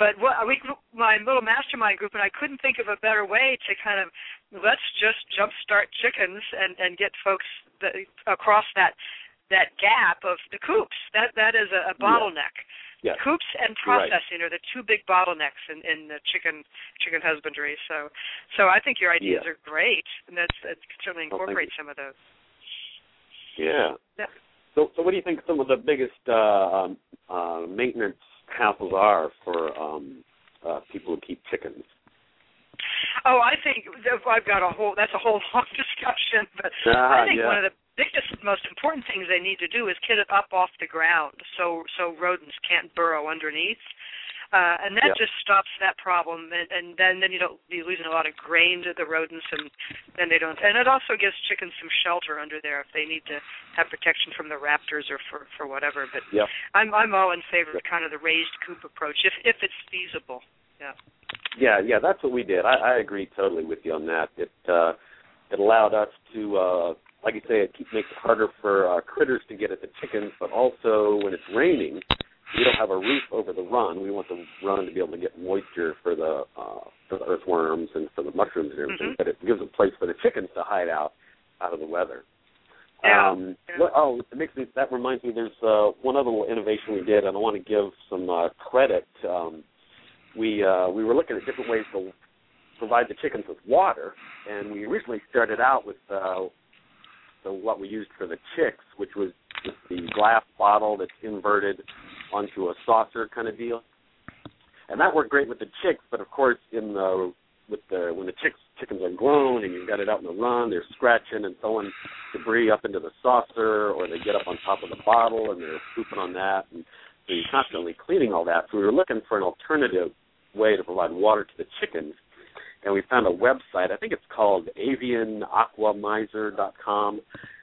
my little mastermind group, and I couldn't think of a better way to kind of let's just jumpstart chickens and get folks across that gap of the coops. That is a bottleneck. Yeah. Coops and processing are the two big bottlenecks in the chicken husbandry. So I think your ideas are great, and that certainly incorporate some of those. Yeah. So what do you think some of the biggest maintenance hassles are for people who keep chickens? Oh, I think I've got that's a whole long discussion, but I think one of the biggest, most important things they need to do is get it up off the ground so rodents can't burrow underneath. And that just stops that problem, and then you don't be losing a lot of grain to the rodents, and then they don't. And it also gives chickens some shelter under there if they need to have protection from the raptors or for whatever. But I'm all in favor of kind of the raised coop approach if it's feasible. Yeah, that's what we did. I agree totally with you on that. It allowed us to, like you say, it makes it harder for critters to get at the chickens, but also when it's raining, we don't have a roof over the run. We want the run to be able to get moisture for the earthworms and for the mushrooms and everything, but it gives a place for the chickens to hide out of the weather. That reminds me, there's one other little innovation we did, and I want to give some credit. We were looking at different ways to provide the chickens with water, and we originally started out with what we used for the chicks, which was just the glass bottle that's inverted onto a saucer kind of deal, and that worked great with the chicks. But of course, when the chickens are grown and you've got it out in the run, they're scratching and throwing debris up into the saucer, or they get up on top of the bottle and they're pooping on that, and so you're constantly cleaning all that. So we were looking for an alternative way to provide water to the chickens, and we found a website. I think it's called avianaquamizer.com,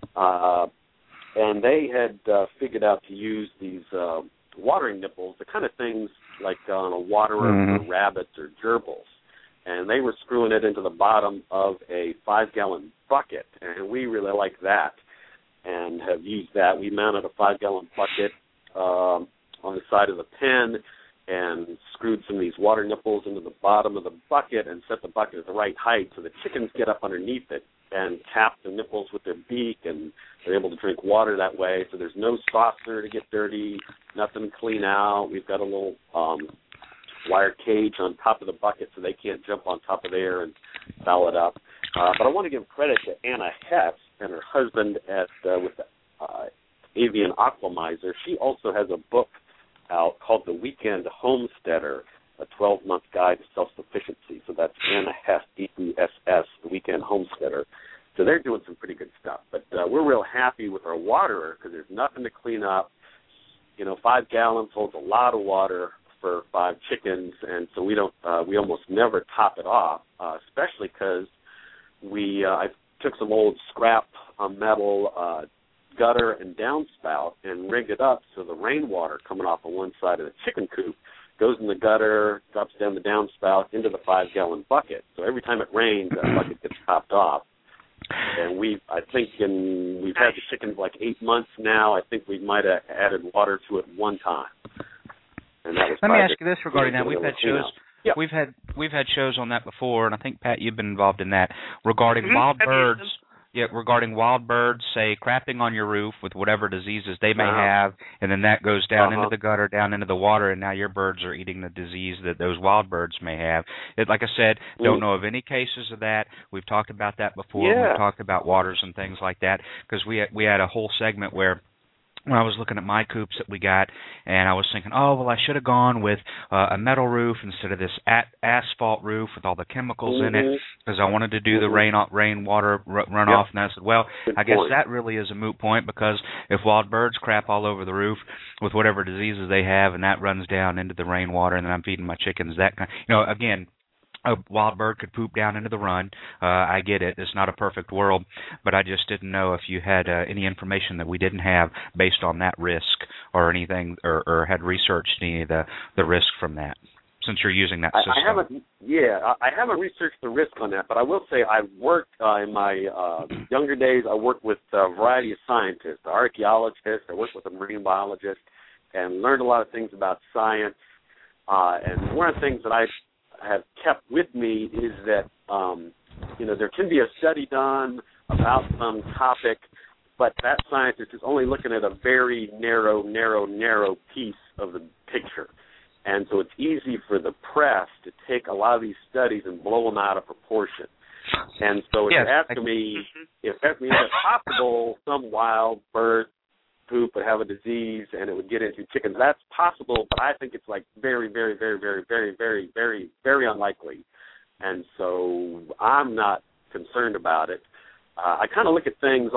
and they had figured out to use these watering nipples, the kind of things like on a waterer for rabbits or gerbils. And they were screwing it into the bottom of a 5-gallon bucket, and we really like that and have used that. We mounted a 5-gallon bucket on the side of the pen and screwed some of these water nipples into the bottom of the bucket and set the bucket at the right height so the chickens get up underneath it and tap the nipples with their beak, and they're able to drink water that way. So there's no saucer to get dirty, nothing to clean out. We've got a little wire cage on top of the bucket so they can't jump on top of there and foul it up. But I want to give credit to Anna Hess and her husband with Avian Aquamizer. She also has a book out called The Weekend Homesteader, a 12-month guide to self-sufficiency. So that's Anna Hess, E-E-S-S, The Weekend Homesteader. So they're doing some pretty good stuff. But we're real happy with our waterer because there's nothing to clean up. 5 gallons holds a lot of water for 5 chickens, and so we almost never top it off, especially because I took some old scrap metal gutter and downspout and rigged it up so the rainwater coming off on one side of the chicken coop goes in the gutter, drops down the downspout into the 5-gallon bucket. So every time it rains, that bucket gets topped off. And we've had the chickens like 8 months now. I think we might have added water to it one time. And that was Let me ask you this regarding that. We've had shows. Yep. We've had shows on that before, and I think, Pat, you've been involved in that regarding wild birds. Yeah, regarding wild birds, say, crapping on your roof with whatever diseases they may have, and then that goes down into the gutter, down into the water, and now your birds are eating the disease that those wild birds may have. Like I said, don't know of any cases of that. We've talked about that before. Yeah. We've talked about waters and things like that, because we had a whole segment where when I was looking at my coops that we got, and I was thinking, I should have gone with a metal roof instead of this asphalt roof with all the chemicals in it, because I wanted to do the rainwater runoff. And I said, I guess that really is a moot point, because if wild birds crap all over the roof with whatever diseases they have, and that runs down into the rainwater, and then I'm feeding my chickens that kind. Again, a wild bird could poop down into the run. I get it. It's not a perfect world, but I just didn't know if you had any information that we didn't have based on that risk or anything, or had researched any of the risk from that, since you're using that system. I haven't researched the risk on that, but I will say I've worked in my younger days. I worked with a variety of scientists, archaeologists. I worked with a marine biologist, and learned a lot of things about science. And one of the things that I have kept with me is that there can be a study done about some topic, but that scientist is only looking at a very narrow piece of the picture. And so it's easy for the press to take a lot of these studies and blow them out of proportion. And so if you're asking me, is it possible some wild bird poop would have a disease and it would get into chickens? That's possible, but I think it's like very, very, very, very, very, very, very, very unlikely. And so I'm not concerned about it. I kind of look at things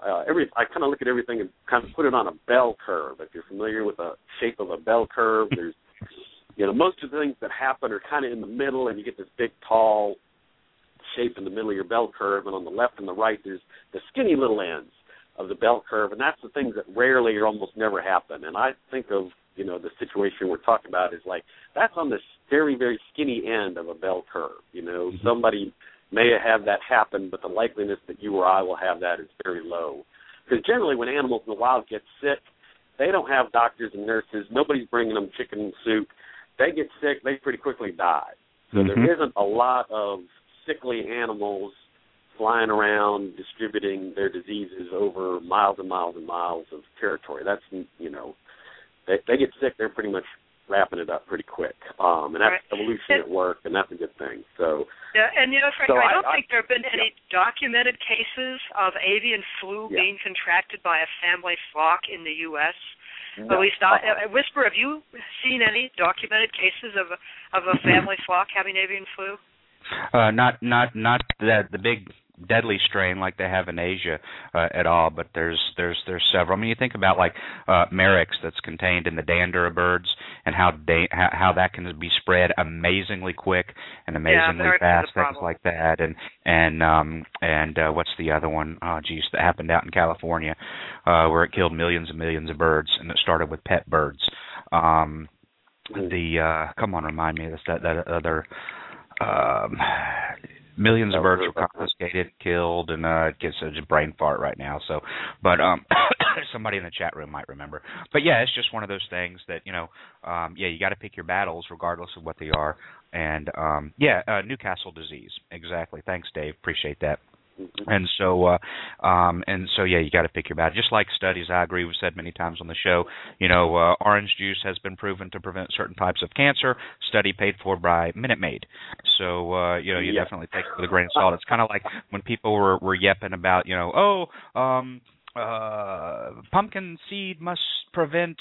I kind of look at everything and kind of put it on a bell curve. If you're familiar with the shape of a bell curve, there's most of the things that happen are kind of in the middle, and you get this big, tall shape in the middle of your bell curve, and on the left and the right, there's the skinny little ends of the bell curve, and that's the things that rarely or almost never happen. And I think of, the situation we're talking about is like, that's on the very, very skinny end of a bell curve. Somebody may have that happen, but the likeliness that you or I will have that is very low. Because generally when animals in the wild get sick, they don't have doctors and nurses. Nobody's bringing them chicken soup. They get sick, they pretty quickly die. So there isn't a lot of sickly animals flying around distributing their diseases over miles and miles and miles of territory. That's, they get sick, they're pretty much wrapping it up pretty quick. And that's evolution at work, and that's a good thing. So yeah, and Frank, I don't think there have been any documented cases of avian flu being contracted by a family flock in the U.S. No. At least, Whisper, have you seen any documented cases of a family flock having avian flu? Not the big deadly strain like they have in Asia at all, but there's several. I mean, you think about like Marex that's contained in the dander of birds, and how that can be spread amazingly quick and amazingly fast, things like that. And what's the other one? Oh, geez, that happened out in California, where it killed millions and millions of birds, and it started with pet birds. Come on, remind me of that other. Millions of birds were confiscated, killed, and it gets a brain fart right now. So, but somebody in the chat room might remember. But yeah, it's just one of those things that you got to pick your battles regardless of what they are. And Newcastle disease, exactly. Thanks, Dave. Appreciate that. And so, you got to pick your battle. Just like studies, I agree. We've said many times on the show. Orange juice has been proven to prevent certain types of cancer. Study paid for by Minute Maid. So, you definitely take it with a grain of salt. It's kind of like when people were yapping about, pumpkin seed must prevent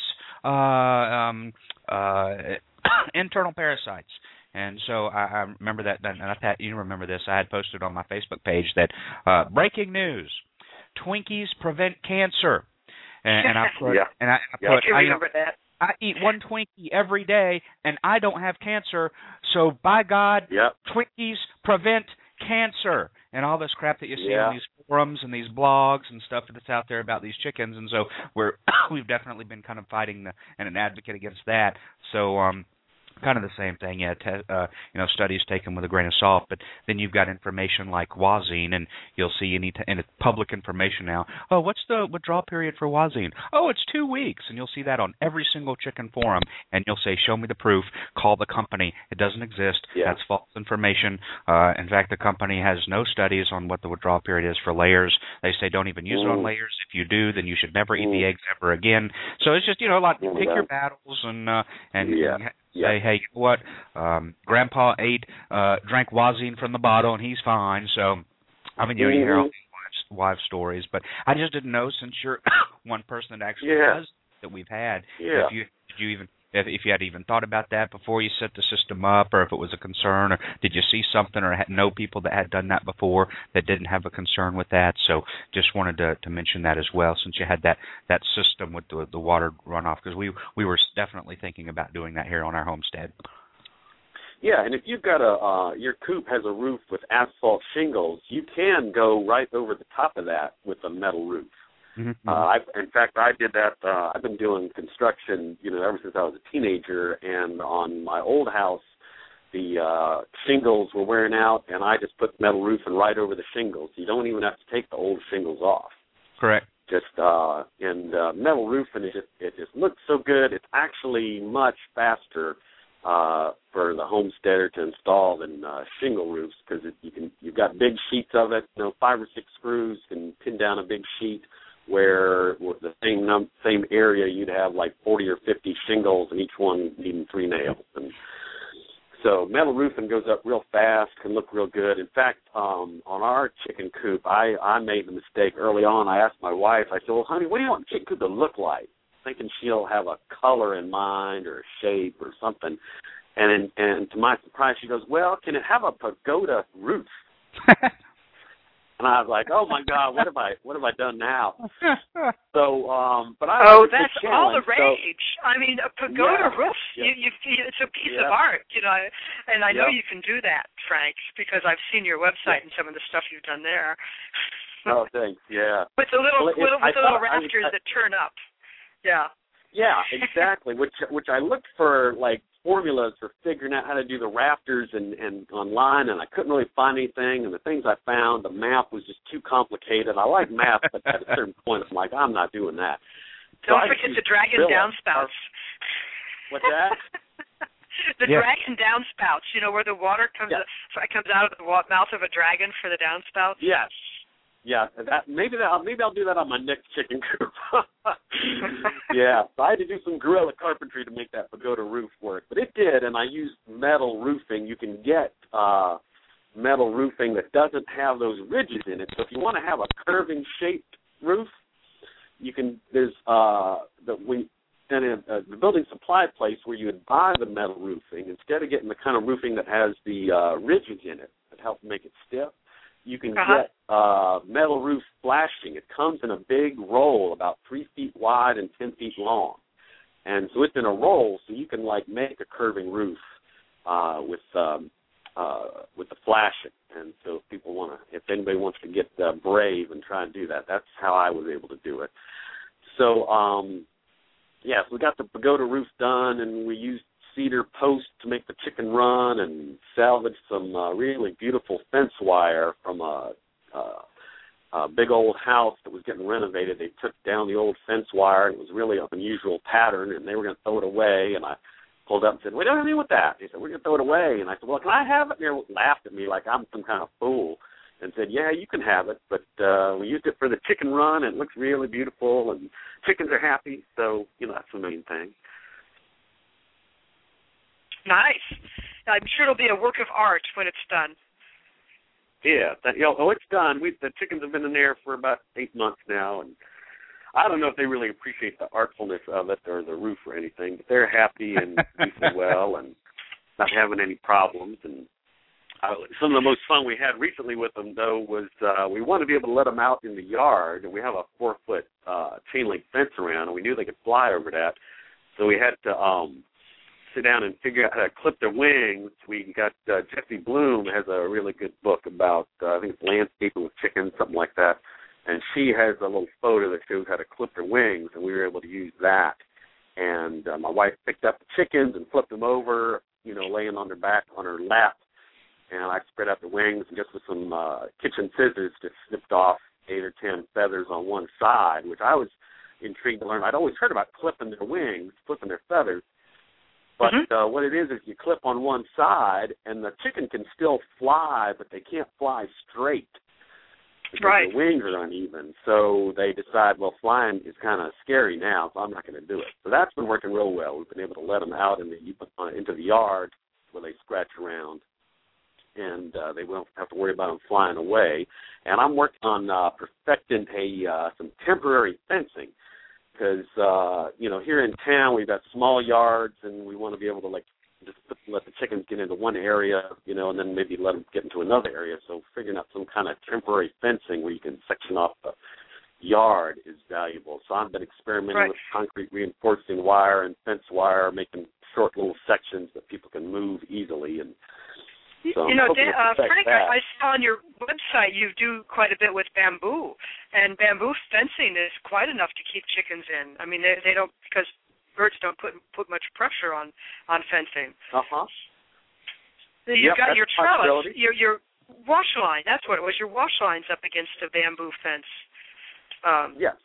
internal parasites. And so I remember that, and Pat, you remember this. I had posted on my Facebook page that breaking news: Twinkies prevent cancer. And I put, I remember that. I eat one Twinkie every day, and I don't have cancer. So by God, Twinkies prevent cancer. And all this crap that you see on these forums and these blogs and stuff that's out there about these chickens. And so we've definitely been kind of fighting and an advocate against that. So kind of the same thing, studies taken with a grain of salt, but then you've got information like Wazine, and you'll see and it's public information now. Oh, what's the withdrawal period for Wazine? Oh, it's 2 weeks, and you'll see that on every single chicken forum, and you'll say, show me the proof, call the company. It doesn't exist. That's false information. In fact, the company has no studies on what the withdrawal period is for layers. They say don't even use it on layers. If you do, then you should never eat the eggs ever again. So it's just, a lot. Pick your battles and say, hey, you know what? Grandpa drank Wazine from the bottle, and he's fine. So, you hear all these wives stories, but I just didn't know, since you're one person that actually does that we've had. If you had even thought about that before you set the system up, or if it was a concern, or did you see something or know people that had done that before that didn't have a concern with that? So just wanted to mention that as well, since you had that system with the water runoff, because we were definitely thinking about doing that here on our homestead. Yeah, and if you've got your coop has a roof with asphalt shingles, you can go right over the top of that with a metal roof. Mm-hmm. In fact, I did that. I've been doing construction, ever since I was a teenager. And on my old house, the shingles were wearing out, and I just put metal roofing right over the shingles. You don't even have to take the old shingles off. Correct. Just metal roofing, it just looks so good. It's actually much faster for the homesteader to install than shingle roofs, because you've got big sheets of it. 5 or 6 screws can pin down a big sheet. Where with the same area you'd have like 40 or 50 shingles, and each one needing 3 nails. And so metal roofing goes up real fast, can look real good. In fact, on our chicken coop, I made the mistake early on. I asked my wife, I said, well, honey, what do you want the chicken coop to look like? Thinking she'll have a color in mind or a shape or something. And to my surprise, she goes, well, can it have a pagoda roof? And I was like, "Oh my God, what have I done now?" So, but that's all the rage. So, a pagoda roof. Yeah. It's a piece of art, And I know you can do that, Frank, because I've seen your website and some of the stuff you've done there. Oh, thanks. Yeah. With the little rafters that turn up. Yeah. Yeah, exactly. Which I looked for formulas for figuring out how to do the rafters and online, and I couldn't really find anything. And the things I found, the math was just too complicated. I like math, but at a certain point, I'm like, I'm not doing that. Don't forget the dragon downspouts. What's that? The dragon downspouts, where the water comes out of the mouth of a dragon for the downspouts. Yes. Yeah, maybe I'll do that on my next chicken coop. Yeah, so I had to do some guerrilla carpentry to make that pagoda roof work, but it did, and I used metal roofing. You can get metal roofing that doesn't have those ridges in it. So if you want to have a curving shaped roof, you can. There's the building supply place where you would buy the metal roofing instead of getting the kind of roofing that has the ridges in it that help make it stiff. You can get metal roof flashing. It comes in a big roll about 3 feet wide and 10 feet long, and so it's in a roll, so you can make a curving roof with the flashing. And so if anybody wants to get brave and try and do that, that's how I was able to do it. So so we got the pagoda roof done, and we used cedar posts to make the chicken run, and salvaged some really beautiful fence wire from a big old house that was getting renovated. They took down the old fence wire, and it was really an unusual pattern, and they were going to throw it away, and I pulled up and said, "What do you mean with that?" He said, "We're going to throw it away." And I said, "Well, can I have it?" And they laughed at me like I'm some kind of fool and said, "Yeah, you can have it, but we used it for the chicken run, and it looks really beautiful, and chickens are happy, so, that's the main thing." Nice. I'm sure it'll be a work of art when it's done. Yeah, it's done. The chickens have been in there for about 8 months now, and I don't know if they really appreciate the artfulness of it or the roof or anything, but they're happy and eating well and not having any problems. And some of the most fun we had recently with them, though, was we wanted to be able to let them out in the yard, and we have a 4-foot chain link fence around, and we knew they could fly over that, so we had to sit down and figure out how to clip their wings. We got Jessie Bloom has a really good book about, I think it's landscaping with chickens, something like that, and she has a little photo that shows how to clip their wings, and we were able to use that. And my wife picked up the chickens and flipped them over, laying on their back on her lap, and I spread out the wings and just with some kitchen scissors just snipped off 8 or 10 feathers on one side, which I was intrigued to learn. I'd always heard about clipping their wings, flipping their feathers, but what it is you clip on one side, and the chicken can still fly, but they can't fly straight because their wings are uneven. So they decide, well, flying is kind of scary now, so I'm not going to do it. So that's been working real well. We've been able to let them out into the yard where they scratch around, and they won't have to worry about them flying away. And I'm working on perfecting some temporary fencing. Because, here in town we've got small yards, and we want to be able to, just let the chickens get into one area, and then maybe let them get into another area. So figuring out some kind of temporary fencing where you can section off the yard is valuable. So I've been experimenting with concrete reinforcing wire and fence wire, making short little sections that people can move easily. And so Frank, I saw on your website you do quite a bit with bamboo, and bamboo fencing is quite enough to keep chickens in. I mean, they don't, because birds don't put much pressure on fencing. You've got your trellis, your wash line. That's what it was. Your wash line's up against a bamboo fence. Yes.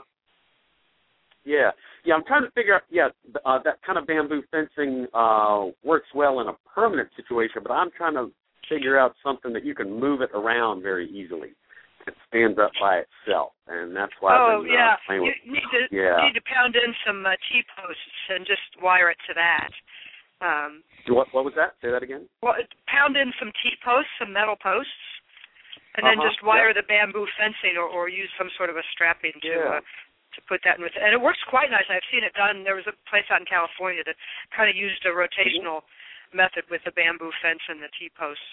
Yeah, I'm trying to figure out, that kind of bamboo fencing works well in a permanent situation, but I'm trying to figure out something that you can move it around very easily. It stands up by itself, and that's why I've been playing with it. You need to pound in some T-posts and just wire it to that. What was that? Say that again? Well, pound in some T-posts, some metal posts, and then just wire the bamboo fencing or use some sort of a strapping to put that in with it. And it works quite nice. I've seen it done. There was a place out in California that kind of used a rotational method with the bamboo fence and the T-posts.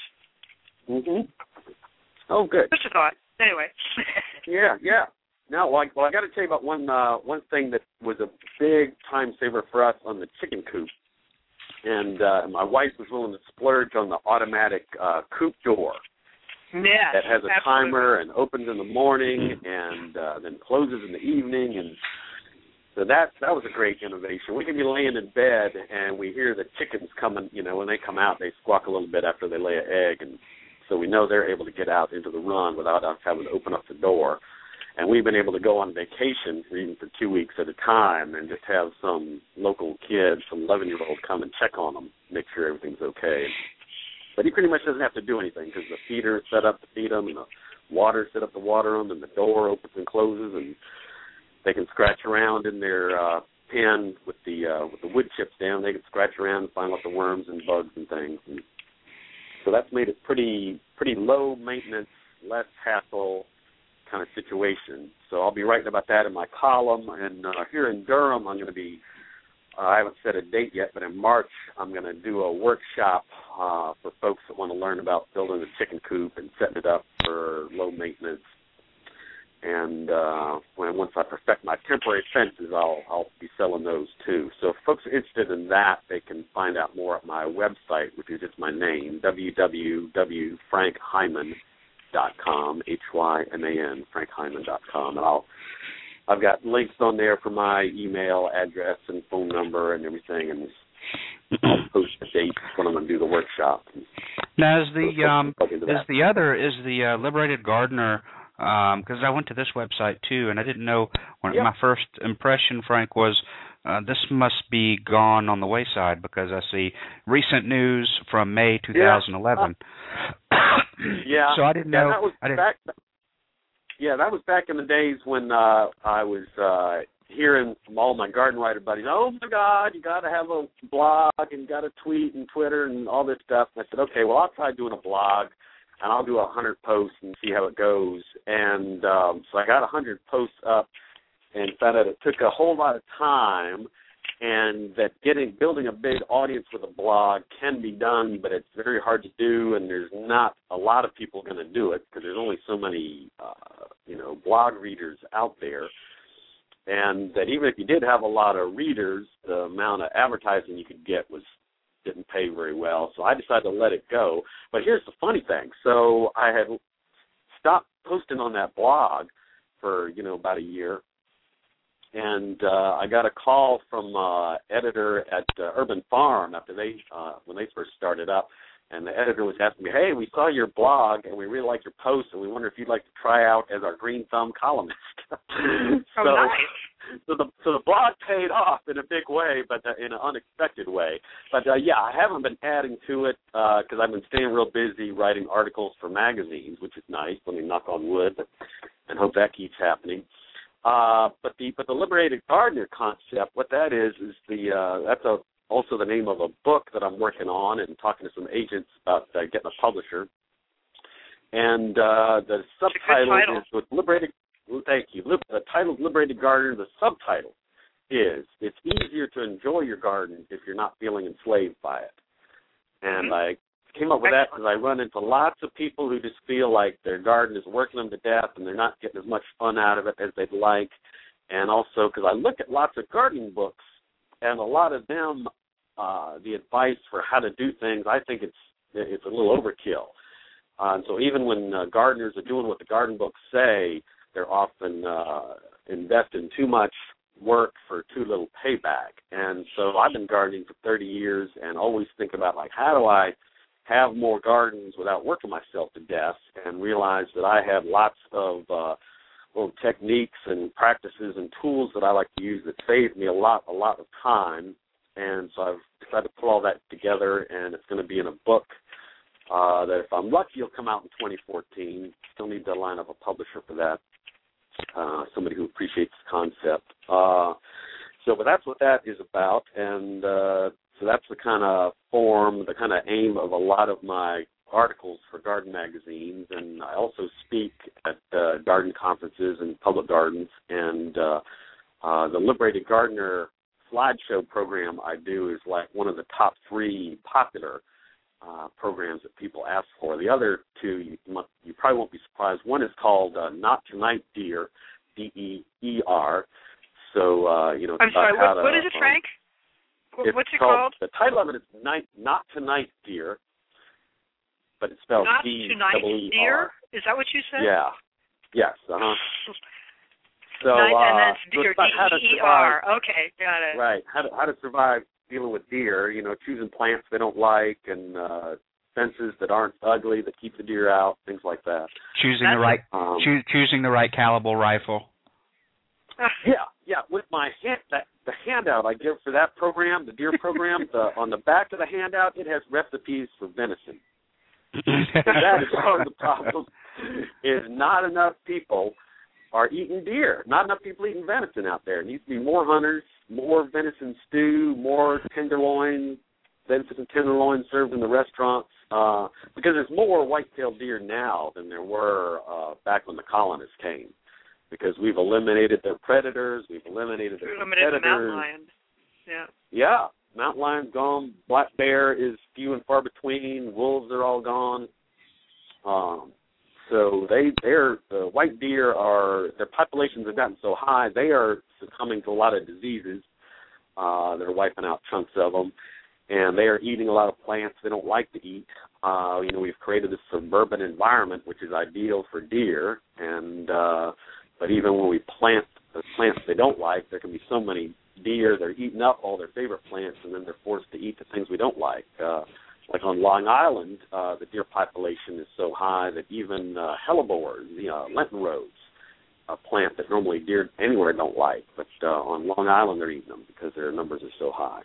Oh, good. Just a thought. Anyway. Yeah. Now, I got to tell you about one thing that was a big time saver for us on the chicken coop. And my wife was willing to splurge on the automatic coop door. Yes, that has a timer and opens in the morning and then closes in the evening, and so that was a great innovation. We can be laying in bed and we hear the chickens coming. When they come out, they squawk a little bit after they lay an egg, and so we know they're able to get out into the run without us having to open up the door. And we've been able to go on vacation even for 2 weeks at a time and just have some local kid, some 11-year-old, come and check on them, make sure everything's okay. But he pretty much doesn't have to do anything because the feeder is set up to feed them and the water set up to water them and the door opens and closes and they can scratch around in their pen with the wood chips down. They can scratch around and find lots of worms and bugs and things. And so that's made it pretty low maintenance, less hassle kind of situation. So I'll be writing about that in my column. And here in Durham, I'm going to be, I haven't set a date yet, but in March I'm going to do a workshop for folks that want to learn about building a chicken coop and setting it up for low maintenance. And once I perfect my temporary fences, I'll be selling those too. So if folks are interested in that, they can find out more at my website, which is just my name, www.frankhyman.com, Hyman, frankhyman.com. And I've got links on there for my email address and phone number and everything, and I'll post the date when I'm going to do the workshop. Now, is the Liberated Gardener? Because I went to this website too, and I didn't know. My first impression, Frank, was this must be gone on the wayside because I see recent news from May 2011. Yeah. So I didn't know. That was back in the days when I was hearing from all my garden writer buddies, oh, my God, you got to have a blog and got to tweet and Twitter and all this stuff. And I said, okay, well, I'll try doing a blog. And I'll do 100 posts and see how it goes. And so I got 100 posts up and found out it took a whole lot of time and that building a big audience with a blog can be done, but it's very hard to do, and there's not a lot of people going to do it because there's only so many, blog readers out there. And that even if you did have a lot of readers, the amount of advertising you could get didn't pay very well, so I decided to let it go. But here's the funny thing. So I had stopped posting on that blog for, about a year, and I got a call from editor at Urban Farm after when they first started up, and the editor was asking me, hey, we saw your blog, and we really like your posts, and we wonder if you'd like to try out as our Green Thumb columnist. Nice. So the blog paid off in a big way, but in an unexpected way. But, I haven't been adding to it because I've been staying real busy writing articles for magazines, which is nice. Let me knock on wood and hope that keeps happening. But the Liberated Gardener concept, what that is that's also the name of a book that I'm working on and talking to some agents about getting a publisher. And the subtitle is with Liberated. Thank you. The title is Liberated Gardener. The subtitle is it's easier to enjoy your garden if you're not feeling enslaved by it. And I came up with that because I run into lots of people who just feel like their garden is working them to death and they're not getting as much fun out of it as they'd like. And also because I look at lots of gardening books, and a lot of them, the advice for how to do things, I think it's a little overkill. And so even when gardeners are doing what the garden books say, they're often investing too much work for too little payback. And so I've been gardening for 30 years and always think about, how do I have more gardens without working myself to death, and realize that I have lots of little techniques and practices and tools that I like to use that save me a lot of time. And so I've decided to put all that together, and it's going to be in a book that if I'm lucky will come out in 2014. Still need to line up a publisher for that. Somebody who appreciates the concept. But that's what that is about, and so that's the kind of form, the kind of aim of a lot of my articles for garden magazines, and I also speak at garden conferences and public gardens, and the Liberated Gardener slideshow program I do is like one of the top 3 popular programs that people ask for. The other two, you probably won't be surprised. One is called Not Tonight, Dear, DEER. So, I'm sorry, what is it, Frank? What's it called? The title of it is Not Tonight, Dear, but it's spelled Not D-E-E-R. Tonight, Dear? Is that what you said? Yeah. Yes, So, and that's deer, D-E-E-R. Okay, got it. Right, how to survive dealing with deer, choosing plants they don't like and fences that aren't ugly, that keep the deer out, things like that. Choosing the right caliber rifle. Yeah. With my the handout I give for that program, the deer program, on the back of the handout, it has recipes for venison. That is part of the problem. Is not enough people are eating deer. Not enough people eating venison out there. There needs to be more hunters, more venison stew, more tenderloin, venison and tenderloin served in the restaurants. Because there's more white-tailed deer now than there were back when the colonists came. Because we've eliminated their predators, we've eliminated their competitors. The mountain lion. Yeah, mountain lion's gone. Black bear is few and far between. Wolves are all gone. So the white deer their populations have gotten so high, they are succumbing to a lot of diseases. They're wiping out chunks of them, and they are eating a lot of plants they don't like to eat. We've created this suburban environment which is ideal for deer, and but even when we plant the plants they don't like, there can be so many deer, they're eating up all their favorite plants, and then they're forced to eat the things we don't like. Like on Long Island, the deer population is so high that even hellebores, Lenten roads, a plant that normally deer anywhere don't like, but on Long Island they're eating them because their numbers are so high.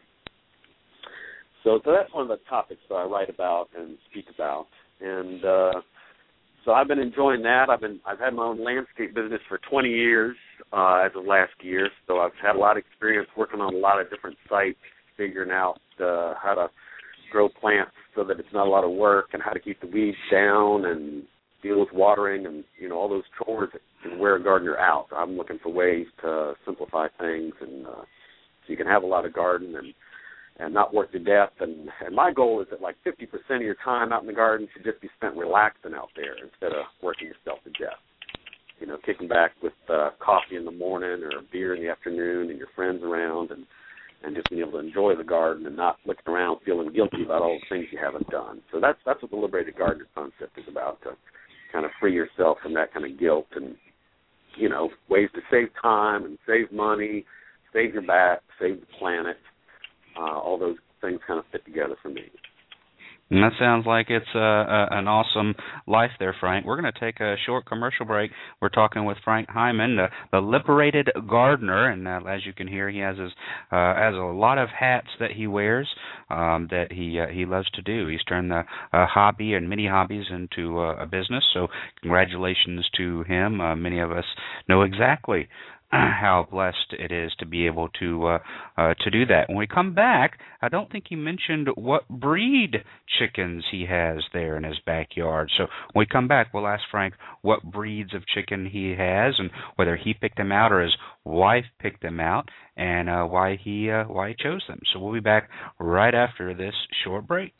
So that's one of the topics that I write about and speak about, and so I've been enjoying that. I've had my own landscape business for 20 years as of last year, so I've had a lot of experience working on a lot of different sites, figuring out how to grow plants so that it's not a lot of work, and how to keep the weeds down and deal with watering and all those chores that can wear a gardener out. I'm looking for ways to simplify things, and so you can have a lot of garden and not work to death. And my goal is that like 50% of your time out in the garden should just be spent relaxing out there instead of working yourself to death. Kicking back with coffee in the morning or beer in the afternoon and your friends around, and just being able to enjoy the garden and not looking around feeling guilty about all the things you haven't done. So that's what the Liberated Gardener concept is about, to kind of free yourself from that kind of guilt and, ways to save time and save money, save your back, save the planet. All those things kind of fit together for me. And that sounds like it's an awesome life there, Frank. We're going to take a short commercial break. We're talking with Frank Hyman, the Liberated Gardener, and as you can hear, he has a lot of hats that he wears that he loves to do. He's turned a hobby and many hobbies into a business. So congratulations to him. Many of us know exactly how blessed it is to be able to do that. When we come back, I don't think he mentioned what breed chickens he has there in his backyard. So when we come back, we'll ask Frank what breeds of chicken he has and whether he picked them out or his wife picked them out, and why he chose them. So we'll be back right after this short break.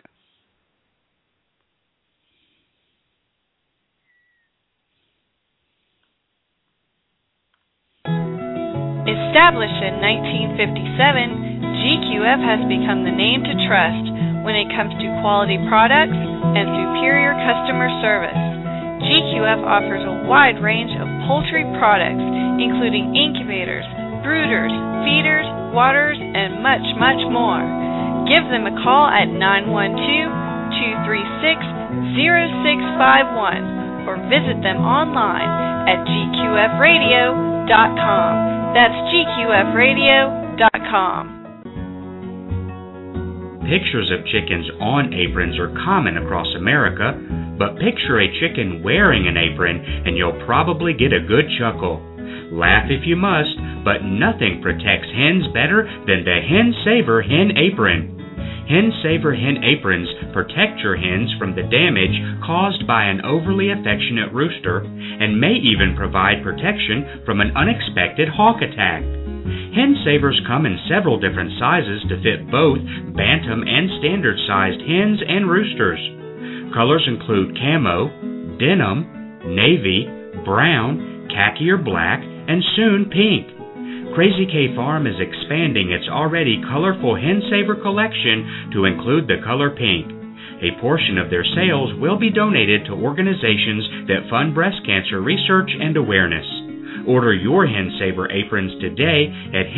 Established in 1957, GQF has become the name to trust when it comes to quality products and superior customer service. GQF offers a wide range of poultry products, including incubators, brooders, feeders, waters, and much, much more. Give them a call at 912-236-0651 or visit them online at gqfradio.com. That's gqfradio.com. Pictures of chickens on aprons are common across America, but picture a chicken wearing an apron and you'll probably get a good chuckle. Laugh if you must, but nothing protects hens better than the Hen Saver Hen Apron. Hen Saver Hen Aprons protect your hens from the damage caused by an overly affectionate rooster and may even provide protection from an unexpected hawk attack. Hen Savers come in several different sizes to fit both bantam and standard-sized hens and roosters. Colors include camo, denim, navy, brown, khaki or black, and soon pink. Crazy K Farm is expanding its already colorful Hen Saver collection to include the color pink. A portion of their sales will be donated to organizations that fund breast cancer research and awareness. Order your Hen Saver aprons today at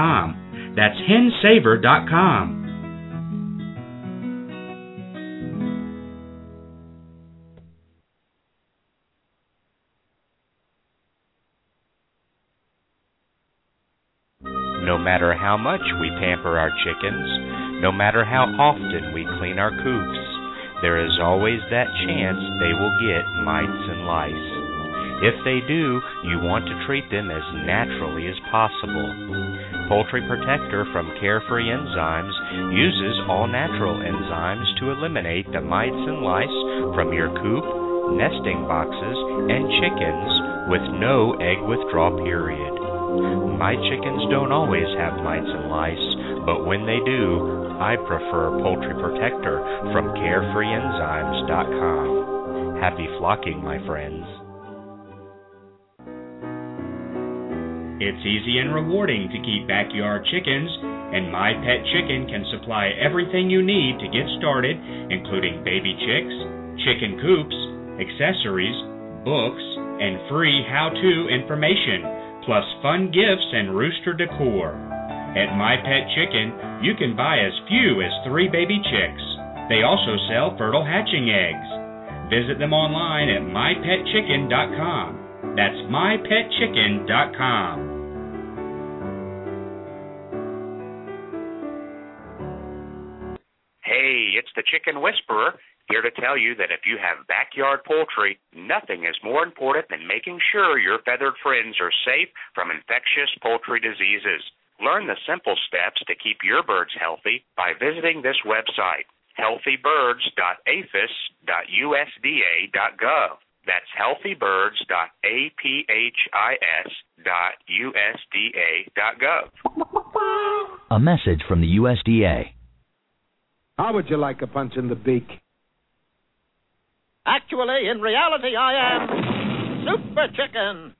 hensaver.com. That's hensaver.com. No matter how much we pamper our chickens, no matter how often we clean our coops, there is always that chance they will get mites and lice. If they do, you want to treat them as naturally as possible. Poultry Protector from Carefree Enzymes uses all-natural enzymes to eliminate the mites and lice from your coop, nesting boxes, and chickens with no egg withdrawal period. My chickens don't always have mites and lice, but when they do, I prefer Poultry Protector from CarefreeEnzymes.com. Happy flocking, my friends. It's easy and rewarding to keep backyard chickens, and My Pet Chicken can supply everything you need to get started, including baby chicks, chicken coops, accessories, books, and free how-to information, plus fun gifts and rooster decor. At My Pet Chicken, you can buy as few as 3 baby chicks. They also sell fertile hatching eggs. Visit them online at mypetchicken.com. That's mypetchicken.com. Hey, it's the Chicken Whisperer, here to tell you that if you have backyard poultry, nothing is more important than making sure your feathered friends are safe from infectious poultry diseases. Learn the simple steps to keep your birds healthy by visiting this website, healthybirds.aphis.usda.gov. That's healthybirds.aphis.usda.gov. A message from the USDA. How would you like a punch in the beak? Actually, in reality, I am Super Chicken.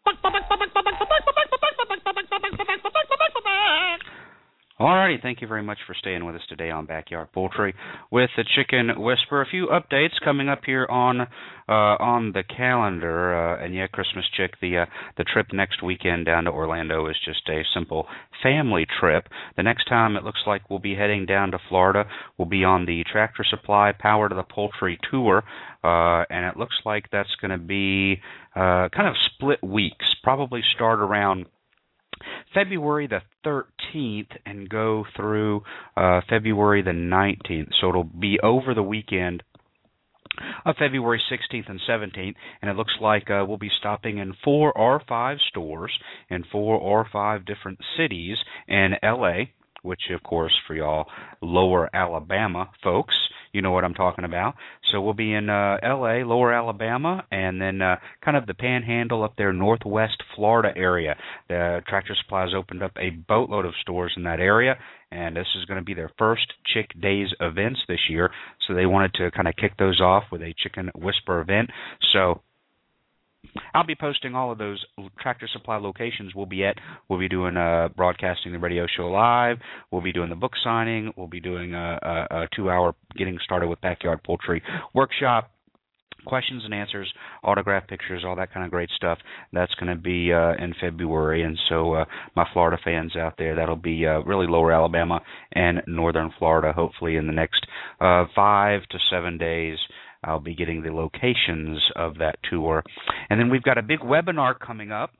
Alrighty, thank you very much for staying with us today on Backyard Poultry with the Chicken Whisperer. A few updates coming up here on the calendar, and yeah, Christmas Chick, the trip next weekend down to Orlando is just a simple family trip. The next time it looks like we'll be heading down to Florida, we'll be on the Tractor Supply Power to the Poultry tour, and it looks like that's going to be kind of split weeks, probably start around February the 13th and go through February the 19th. So it'll be over the weekend of February 16th and 17th, and it looks like we'll be stopping in 4 or 5 stores in 4 or 5 different cities in L.A., which, of course, for y'all Lower Alabama folks, you know what I'm talking about. So we'll be in L.A., Lower Alabama, and then kind of the Panhandle up there, Northwest Florida area. The Tractor Supply has opened up a boatload of stores in that area, and this is going to be their first Chick Days events this year. So they wanted to kind of kick those off with a Chicken Whisper event. So I'll be posting all of those Tractor Supply locations we'll be at. We'll be doing broadcasting the radio show live. We'll be doing the book signing. We'll be doing a 2-hour getting started with backyard poultry workshop, questions and answers, autograph pictures, all that kind of great stuff. That's going to be in February. And so my Florida fans out there, that'll be really Lower Alabama and Northern Florida, hopefully in the next 5 to 7 days. I'll be getting the locations of that tour. And then we've got a big webinar coming up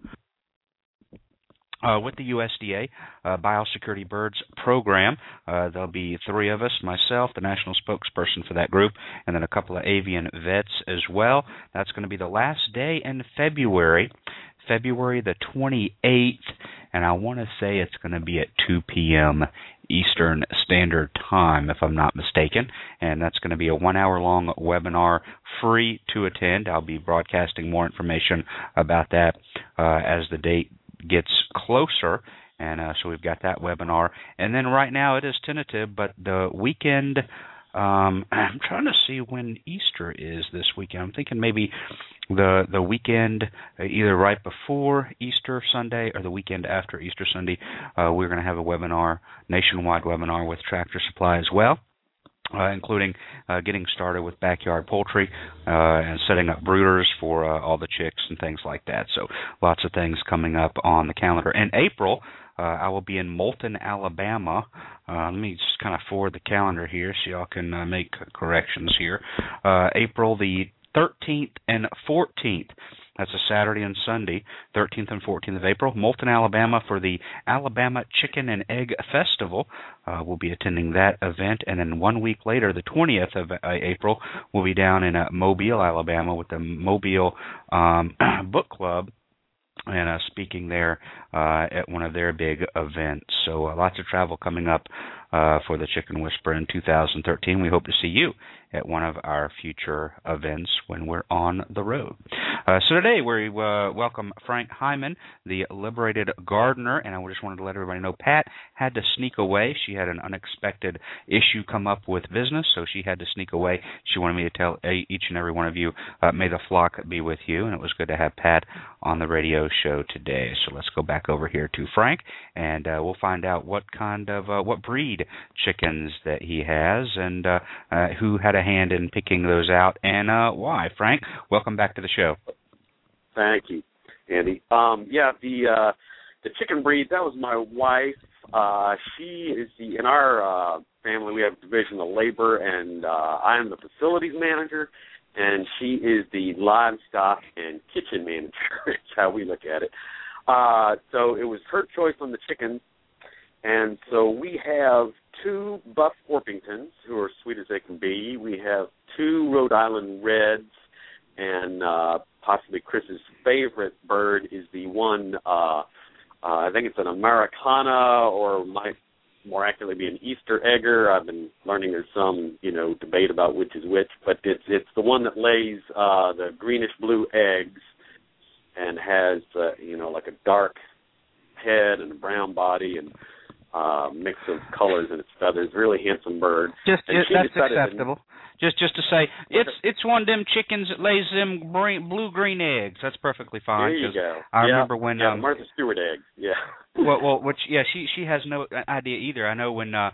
with the USDA Biosecurity Birds program. There'll be 3 of us, myself, the national spokesperson for that group, and then a couple of avian vets as well. That's going to be the last day in February the 28th, and I want to say it's going to be at 2 p.m. Eastern Standard Time, if I'm not mistaken, and that's going to be a 1-hour-long webinar, free to attend. I'll be broadcasting more information about that as the date gets closer, and so we've got that webinar. And then right now it is tentative, but the weekend, I'm trying to see when Easter is this weekend. I'm thinking maybe the weekend, either right before Easter Sunday or the weekend after Easter Sunday. We're going to have a webinar, nationwide webinar with Tractor Supply as well, including getting started with backyard poultry and setting up brooders for all the chicks and things like that. So lots of things coming up on the calendar. In April, I will be in Moulton, Alabama. Let me just kind of forward the calendar here so y'all can make corrections here. April the 13th and 14th. That's a Saturday and Sunday, 13th and 14th of April. Moulton, Alabama, for the Alabama Chicken and Egg Festival. We'll be attending that event. And then 1 week later, the 20th of April, we'll be down in Mobile, Alabama, with the Mobile Book Club, and speaking there at one of their big events. So lots of travel coming up for the Chicken Whisperer in 2013. We hope to see you at one of our future events when we're on the road. So today we welcome Frank Hyman, the Liberated Gardener, and I just wanted to let everybody know Pat had to sneak away. She had an unexpected issue come up with business, so she had to sneak away. She wanted me to tell each and every one of you, may the flock be with you, and it was good to have Pat on the radio show today. So let's go back over here to Frank, and we'll find out what kind of, what breed chickens that he has, and who had a hand in picking those out, and why. Frank, welcome back to the show. Thank you, Andy. The chicken breed, that was my wife. She is in our family, we have a division of labor, and I am the facilities manager, and she is the livestock and kitchen manager. That's how we look at it. So it was her choice on the chickens, and so we have 2 Buff Orpingtons, who are sweet as they can be. We have 2 Rhode Island Reds, and possibly Chris's favorite bird is the one, I think it's an Americana, or might more accurately be an Easter egger. I've been learning there's some, debate about which is which, but it's the one that lays the greenish-blue eggs and has, like a dark head and a brown body and mix of colors in its feathers. Really handsome bird. That's acceptable. Just to say, it's one of them chickens that lays them blue-green eggs. That's perfectly fine. There you go. I remember when Martha Stewart eggs. Yeah. She has no idea either. I know when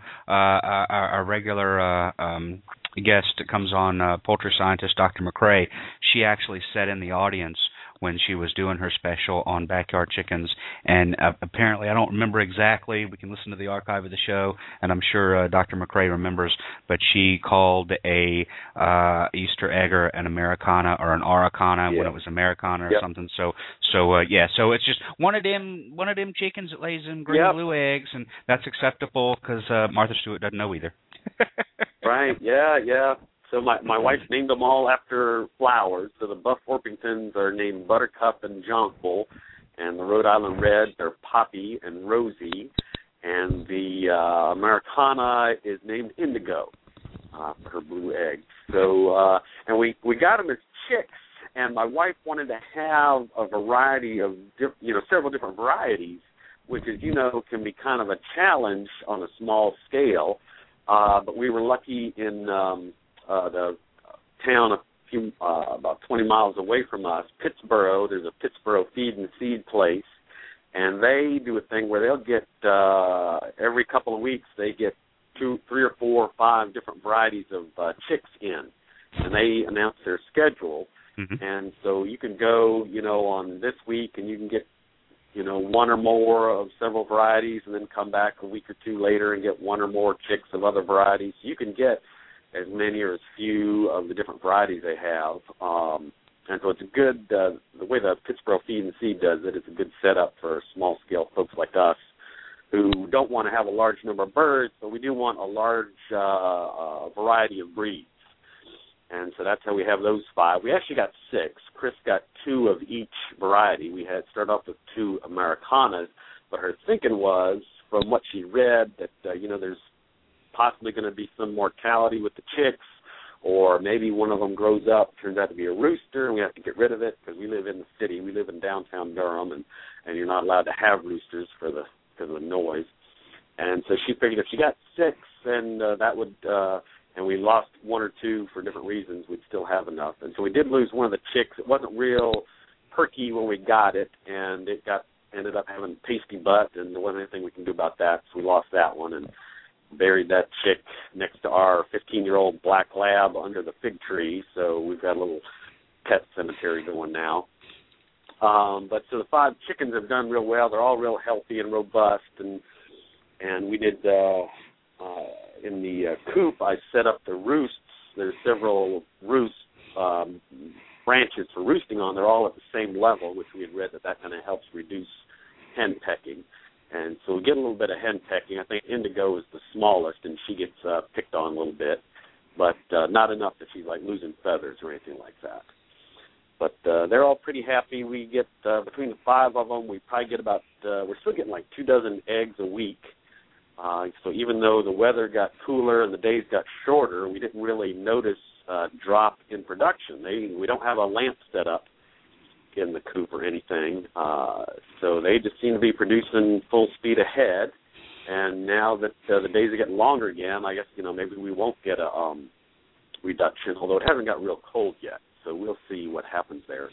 our regular guest comes on, poultry scientist Dr. McCrae, she actually sat in the audience when she was doing her special on backyard chickens, and apparently, I don't remember exactly, we can listen to the archive of the show, and I'm sure Dr. McCrae remembers, but she called a Easter egger an Americana or an Araucana when it was Americana or something. So it's just one of them chickens that lays them green blue eggs, and that's acceptable because Martha Stewart doesn't know either. Right, yeah. So my wife named them all after flowers. So the Buff Orpingtons are named Buttercup and Jonquil, and the Rhode Island Reds are Poppy and Rosie, and the Americana is named Indigo for her blue eggs. So and we got them as chicks, and my wife wanted to have a variety of several different varieties, which is can be kind of a challenge on a small scale. But we were lucky in the town about 20 miles away from us, Pittsboro. There's a Pittsboro Feed and Seed place, and they do a thing where they'll get every couple of weeks they get 2, 3, or 4 or 5 different varieties of chicks in, and they announce their schedule. Mm-hmm. And so you can go, on this week, and you can get 1 or more of several varieties, and then come back a week or 2 later and get 1 or more chicks of other varieties. You can get as many or as few of the different varieties they have. And so it's a good, the way the Pittsboro Feed and Seed does it, it's a good setup for small-scale folks like us who don't want to have a large number of birds, but we do want a large variety of breeds. And so that's how we have those 5. We actually got 6. Chris got 2 of each variety. We had started off with 2 Americanas, but her thinking was, from what she read, that, there's possibly going to be some mortality with the chicks, or maybe one of them grows up, turns out to be a rooster, and we have to get rid of it because we live in the city. We live in downtown Durham, and you're not allowed to have roosters because of the noise. And so she figured if she got 6, then that would, and we lost 1 or 2 for different reasons, we'd still have enough. And so we did lose one of the chicks. It wasn't real perky when we got it, and it ended up having pasty butt, and there wasn't anything we can do about that, so we lost that one and buried that chick next to our 15-year-old black lab under the fig tree, so we've got a little pet cemetery going now. But so the 5 chickens have done real well. They're all real healthy and robust, and we did in the coop. I set up the roosts. There's several roosts branches for roosting on, they're all at the same level, which we had read that kind of helps reduce hen pecking. And so we get a little bit of hen pecking. I think Indigo is the smallest, and she gets picked on a little bit, but not enough that she's like losing feathers or anything like that. But they're all pretty happy. We get, between the 5 of them, we probably get about, we're still getting like 2 dozen eggs a week. So even though the weather got cooler and the days got shorter, we didn't really notice a drop in production. We don't have a lamp set up in the coop or anything. So they just seem to be producing full speed ahead. And now that the days are getting longer again, I guess, maybe we won't get a reduction, although it hasn't got real cold yet. So we'll see what happens there.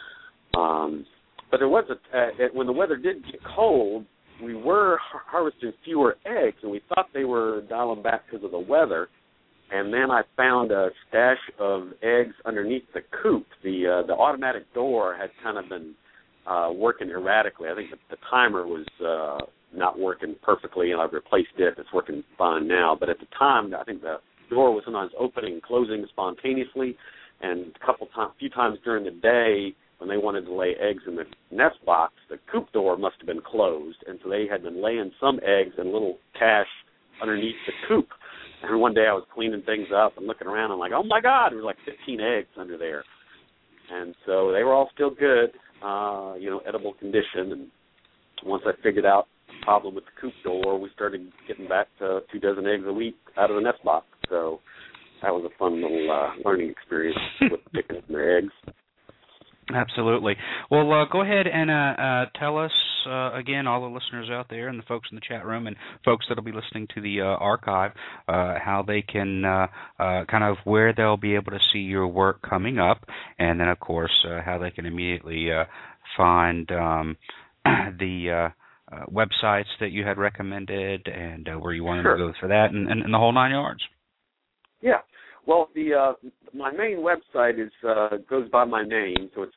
But there was when the weather did get cold, we were harvesting fewer eggs, and we thought they were dialing back because of the weather. And then I found a stash of eggs underneath the coop. The automatic door had kind of been working erratically. I think the timer was not working perfectly, and I've replaced it. It's working fine now. But at the time, I think the door was sometimes opening and closing spontaneously. And a few times during the day, when they wanted to lay eggs in the nest box, the coop door must have been closed, and so they had been laying some eggs in a little cache underneath the coop. And one day I was cleaning things up and looking around, and I'm like, oh, my God, there was like 15 eggs under there. And so they were all still good, edible condition. And once I figured out the problem with the coop door, we started getting back to 2 dozen eggs a week out of the nest box. So that was a fun little learning experience with picking up their eggs. Absolutely. Well, go ahead and tell us, again, all the listeners out there and the folks in the chat room and folks that will be listening to the archive, how they can kind of where they'll be able to see your work coming up, and then, of course, how they can immediately find the websites that you had recommended and where you wanted to go for that and the whole 9 yards. Yeah. Well, my main website goes by my name, so it's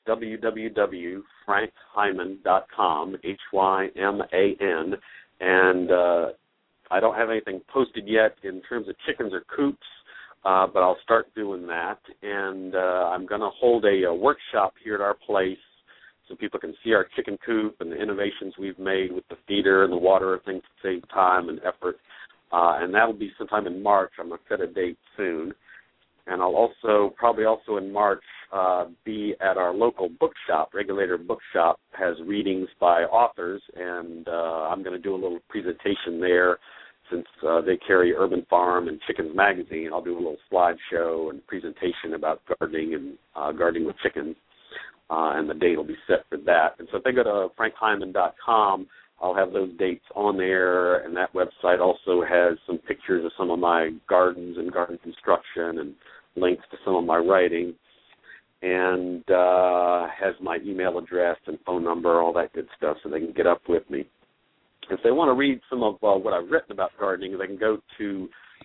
www.frankhyman.com, HYMAN, and I don't have anything posted yet in terms of chickens or coops, but I'll start doing that, and I'm going to hold a workshop here at our place so people can see our chicken coop and the innovations we've made with the feeder and the water, things to save time and effort, and that'll be sometime in March. I'm going to set a date soon. And I'll probably also in March, be at our local bookshop. Regulator Bookshop has readings by authors, and I'm going to do a little presentation there since they carry Urban Farm and Chickens Magazine. I'll do a little slideshow and presentation about gardening and gardening with chickens, and the date will be set for that. And so if they go to frankhyman.com, I'll have those dates on there, and that website also has some pictures of some of my gardens and garden construction and links to some of my writing, and has my email address and phone number, all that good stuff, so they can get up with me. If they want to read some of what I've written about gardening, they can go to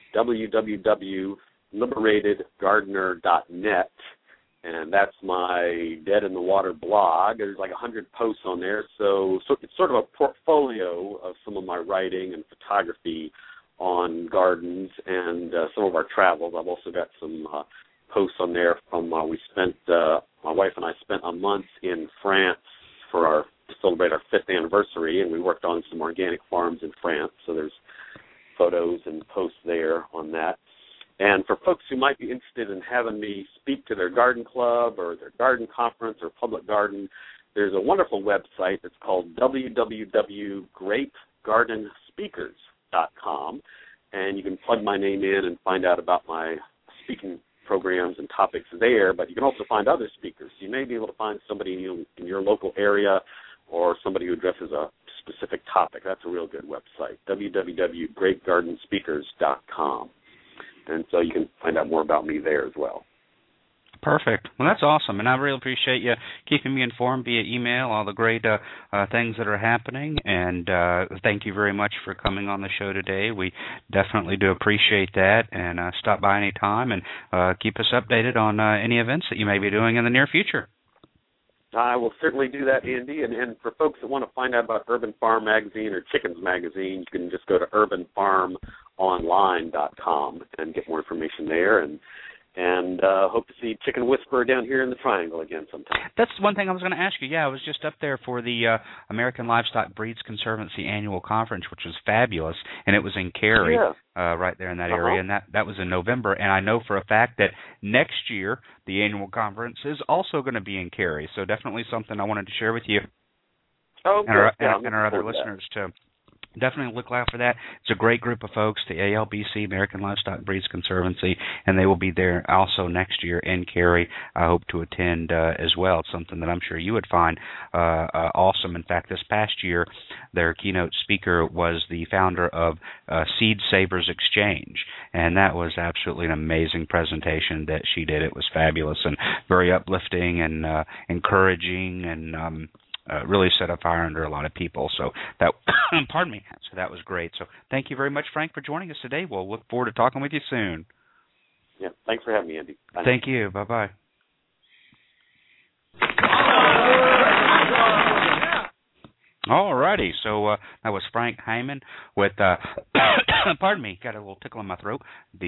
www.liberatedgardener.net, and that's my Dead in the Water blog. There's like 100 posts on there, so it's sort of a portfolio of some of my writing and photography on gardens and some of our travels. I've also got some posts on there from my wife and I spent a month in France to celebrate our 5th anniversary, and we worked on some organic farms in France, so there's photos and posts there on that. And for folks who might be interested in having me speak to their garden club or their garden conference or public garden, there's a wonderful website that's called www.grapegardenspeakers.com, and you can plug my name in and find out about my speaking programs and topics there, but you can also find other speakers. You may be able to find somebody in your local area or somebody who addresses a specific topic. That's a real good website, www.grapegardenspeakers.com. And so you can find out more about me there as well. Perfect. Well, that's awesome, and I really appreciate you keeping me informed via email, all the great things that are happening, and thank you very much for coming on the show today. We definitely do appreciate that, and stop by any time and keep us updated on any events that you may be doing in the near future. I will certainly do that, Andy, and for folks that want to find out about Urban Farm Magazine or Chickens Magazine, you can just go to urbanfarmonline.com and get more information there. And And hope to see Chicken Whisperer down here in the Triangle again sometime. That's one thing I was going to ask you. Yeah, I was just up there for the American Livestock Breeds Conservancy annual conference, which was fabulous, and it was in Cary, right there in that area, and that was in November. And I know for a fact that next year the annual conference is also going to be in Cary, so definitely something I wanted to share with you and our other listeners too. Definitely look out for that. It's a great group of folks, the ALBC, American Livestock Breeds Conservancy, and they will be there also next year in Cary. I hope to attend as well. It's something that I'm sure you would find awesome. In fact, this past year, their keynote speaker was the founder of Seed Savers Exchange, and that was absolutely an amazing presentation that she did. It was fabulous and very uplifting and encouraging and really set a fire under a lot of people. So that, pardon me. So that was great. So thank you very much, Frank, for joining us today. We'll look forward to talking with you soon. Yeah, thanks for having me, Andy. Bye. Thank you. Bye-bye. All righty. So that was Frank Hyman with, pardon me, got a little tickle in my throat.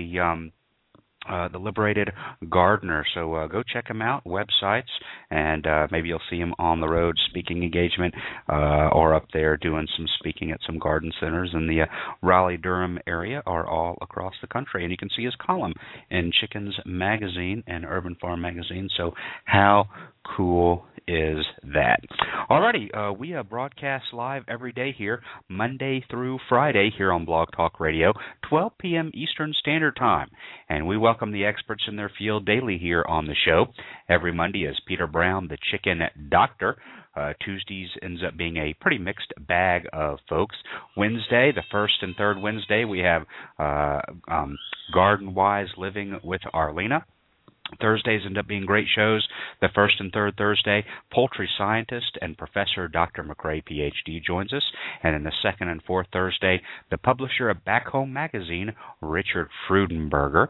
The Liberated Gardener. So go check him out, websites, and maybe you'll see him on the road speaking engagement or up there doing some speaking at some garden centers in the Raleigh-Durham area or all across the country. And you can see his column in Chickens Magazine and Urban Farm Magazine. So how cool is that? Alrighty, we broadcast live every day here, Monday through Friday here on Blog Talk Radio, 12 p.m. Eastern Standard Time. And we welcome the experts in their field daily here on the show. Every Monday is Peter Brown, the Chicken Doctor. Tuesdays ends up being a pretty mixed bag of folks. Wednesday, the first and third Wednesday, we have Garden Wise Living with Arlena. Thursdays end up being great shows. The first and third Thursday, poultry scientist and Professor Dr. McRae, Ph.D., joins us. And then the second and fourth Thursday, the publisher of Back Home Magazine, Richard Freudenberger.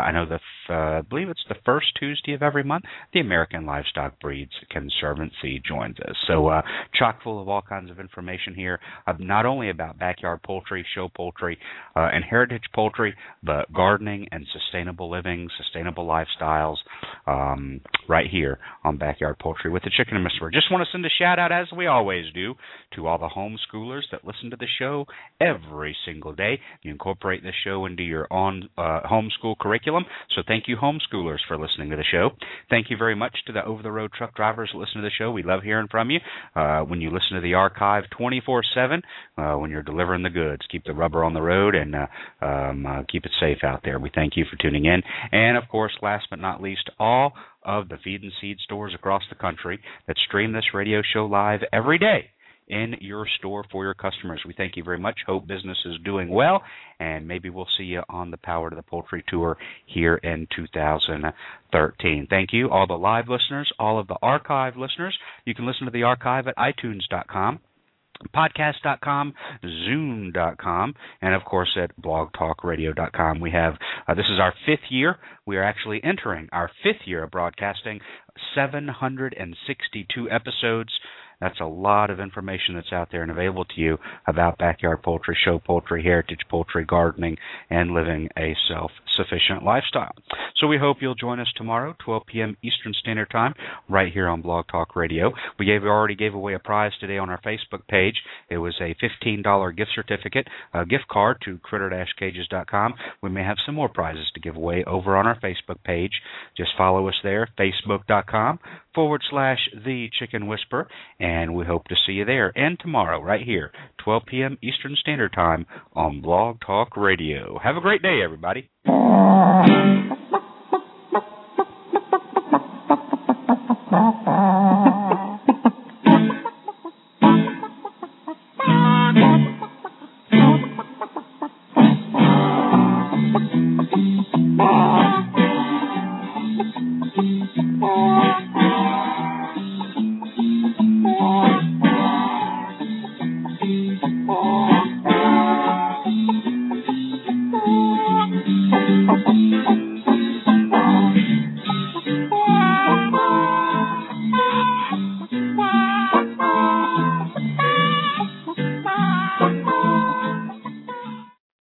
I believe it's the first Tuesday of every month, the American Livestock Breeds Conservancy joins us. So chock full of all kinds of information here, not only about backyard poultry, show poultry, and heritage poultry, but gardening and sustainable living, sustainable lifestyle, right here on Backyard Poultry with the Chicken Whisperer. Just want to send a shout out, as we always do, to all the homeschoolers that listen to the show every single day. You incorporate this show into your own homeschool curriculum. So thank you, homeschoolers, for listening to the show. Thank you very much to the over-the-road truck drivers that listen to the show. We love hearing from you. When you listen to the archive 24/7, when you're delivering the goods, keep the rubber on the road and keep it safe out there. We thank you for tuning in. And, of course, last but not least, all of the Feed and Seed stores across the country that stream this radio show live every day in your store for your customers. We thank you very much. Hope business is doing well, and maybe we'll see you on the Power to the Poultry Tour here in 2013. Thank you, all the live listeners, all of the archive listeners. You can listen to the archive at iTunes.com. podcast.com, Zoom.com, and of course at blogtalkradio.com. We have, this is our 5th year. We are actually entering our 5th year of broadcasting, 762 episodes. That's a lot of information that's out there and available to you about backyard poultry, show poultry, heritage poultry, gardening, and living a self-sufficient lifestyle. So we hope you'll join us tomorrow, 12 p.m. Eastern Standard Time, right here on Blog Talk Radio. We already gave away a prize today on our Facebook page. It was a $15 gift certificate, a gift card to critter-cages.com. We may have some more prizes to give away over on our Facebook page. Just follow us there, facebook.com/The Chicken Whisperer, and we hope to see you there. And tomorrow, right here, 12 p.m. Eastern Standard Time on Blog Talk Radio. Have a great day, everybody.